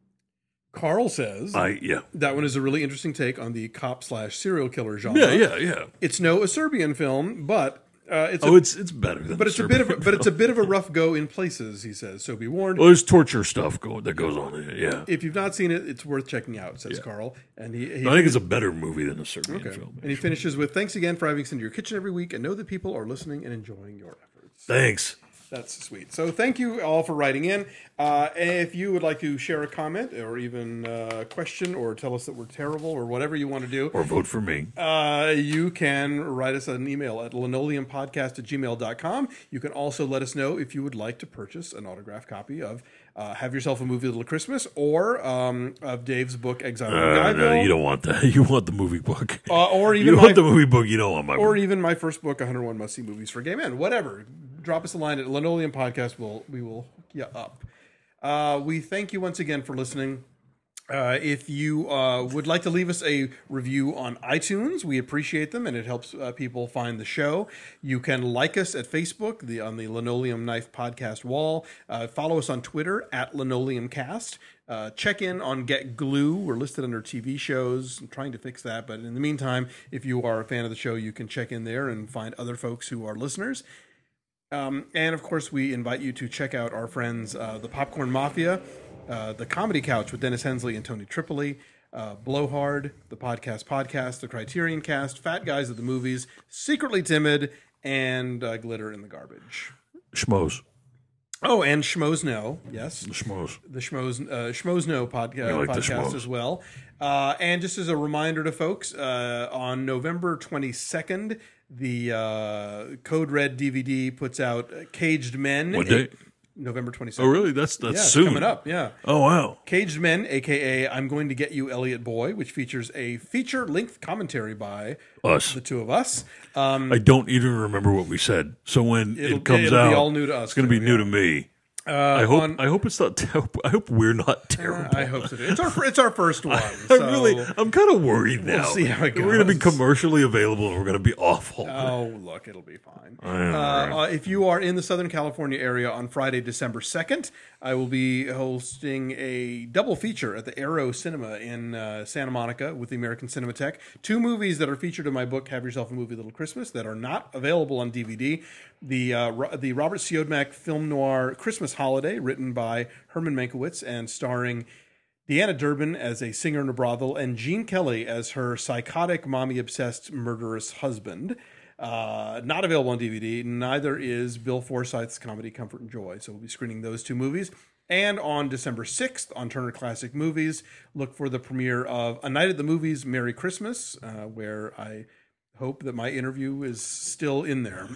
Carl says I, yeah, that one is a really interesting take on the cop slash serial killer genre. yeah, yeah, yeah. It's no a Serbian film, but uh, it's Oh, a, it's it's better than. but it's a bit of a, but it's a bit of a rough go in places. He says so. Be warned. Well, there's torture stuff going that goes on in it. Yeah, If you've not seen it, it's worth checking out, says Yeah. Carl. And he, he I think it's a better movie than a Serbian okay. film. And he finishes with thanks again for having us into your kitchen every week, and know that people are listening and enjoying your efforts. Thanks. That's sweet. So thank you all for writing in. Uh, if you would like to share a comment or even a question or tell us that we're terrible or whatever you want to do, Or vote for me. uh, you can write us an email at linoleumpodcast at gmail dot com. You can also let us know if you would like to purchase an autographed copy of uh, Have Yourself a Movie Little Christmas or um, of Dave's book, Exile in Uh, Guyville. no, you don't want that. You want the movie book. Uh, or even You my, want the movie book. You don't want my or book. even my first book, one oh one Must See Movies for Gay Men. Whatever. Drop us a line at Linoleum Podcast. We'll, we will hook you up. Uh, we thank you once again for listening. Uh, if you uh, would like to leave us a review on iTunes, we appreciate them, and it helps uh, people find the show. You can like us at Facebook, the on the Linoleum Knife Podcast wall. Uh, follow us on Twitter at LinoleumCast. Uh, check in on Get Glue. We're listed under T V shows. I'm trying to fix that, but in the meantime, if you are a fan of the show, you can check in there and find other folks who are listeners. Um, and of course, we invite you to check out our friends, uh, the Popcorn Mafia, uh, the Comedy Couch with Dennis Hensley and Tony Tripoli, uh, Blowhard, the Podcast Podcast, the Criterion Cast, Fat Guys at the Movies, Secretly Timid, and uh, Glitter in the Garbage. Schmoes. Oh, and Schmoes Know, yes. Schmoes. The Schmoes, uh, Schmoes Know podca- like the podcast Schmoes. as well. Uh, and just as a reminder to folks, uh, on November twenty-second, the uh, Code Red D V D puts out Caged Men. What day? November twenty-second. Oh, really? That's that's Yeah, it's soon. coming up, yeah. Oh, wow. Caged Men, a k a. I'm Going to Get You, Elliot Boy, which features a feature-length commentary by Us. the two of us. Um, I don't even remember what we said. So when It'll- it comes it'll out, be all new to us, it's going to be too, new yeah. to me. uh, I hope. on- I hope it's not. Ter- I hope we're not terrible. I hope so. It's our, it's our first one. I'm so- really. I'm kind of worried now. see how it We're going to be goes. commercially available, and we're going to be awful. Oh, look, it'll be fine. I know, Uh, right? uh, if you are in the Southern California area on Friday, December second, I will be hosting a double feature at the Aero Cinema in uh, Santa Monica with the American Cinematheque. Two movies that are featured in my book, Have Yourself a Movie Little Christmas, that are not available on D V D. The uh, Ro- the Robert Siodmak film noir Christmas Holiday, written by Herman Mankiewicz and starring Deanna Durbin as a singer in a brothel, and Gene Kelly as her psychotic, mommy-obsessed, murderous husband. Uh, not available on D V D. Neither is Bill Forsyth's comedy Comfort and Joy. So we'll be screening those two movies. And on December sixth, on Turner Classic Movies, look for the premiere of A Night at the Movies, Merry Christmas, uh, where I hope that my interview is still in there.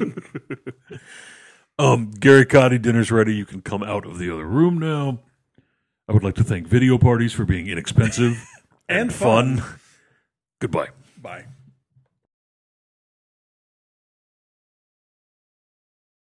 um, Gary Cotty, dinner's ready. You can come out of the other room now. I would like to thank Video Parties for being inexpensive and, And fun. fun. Goodbye. Bye.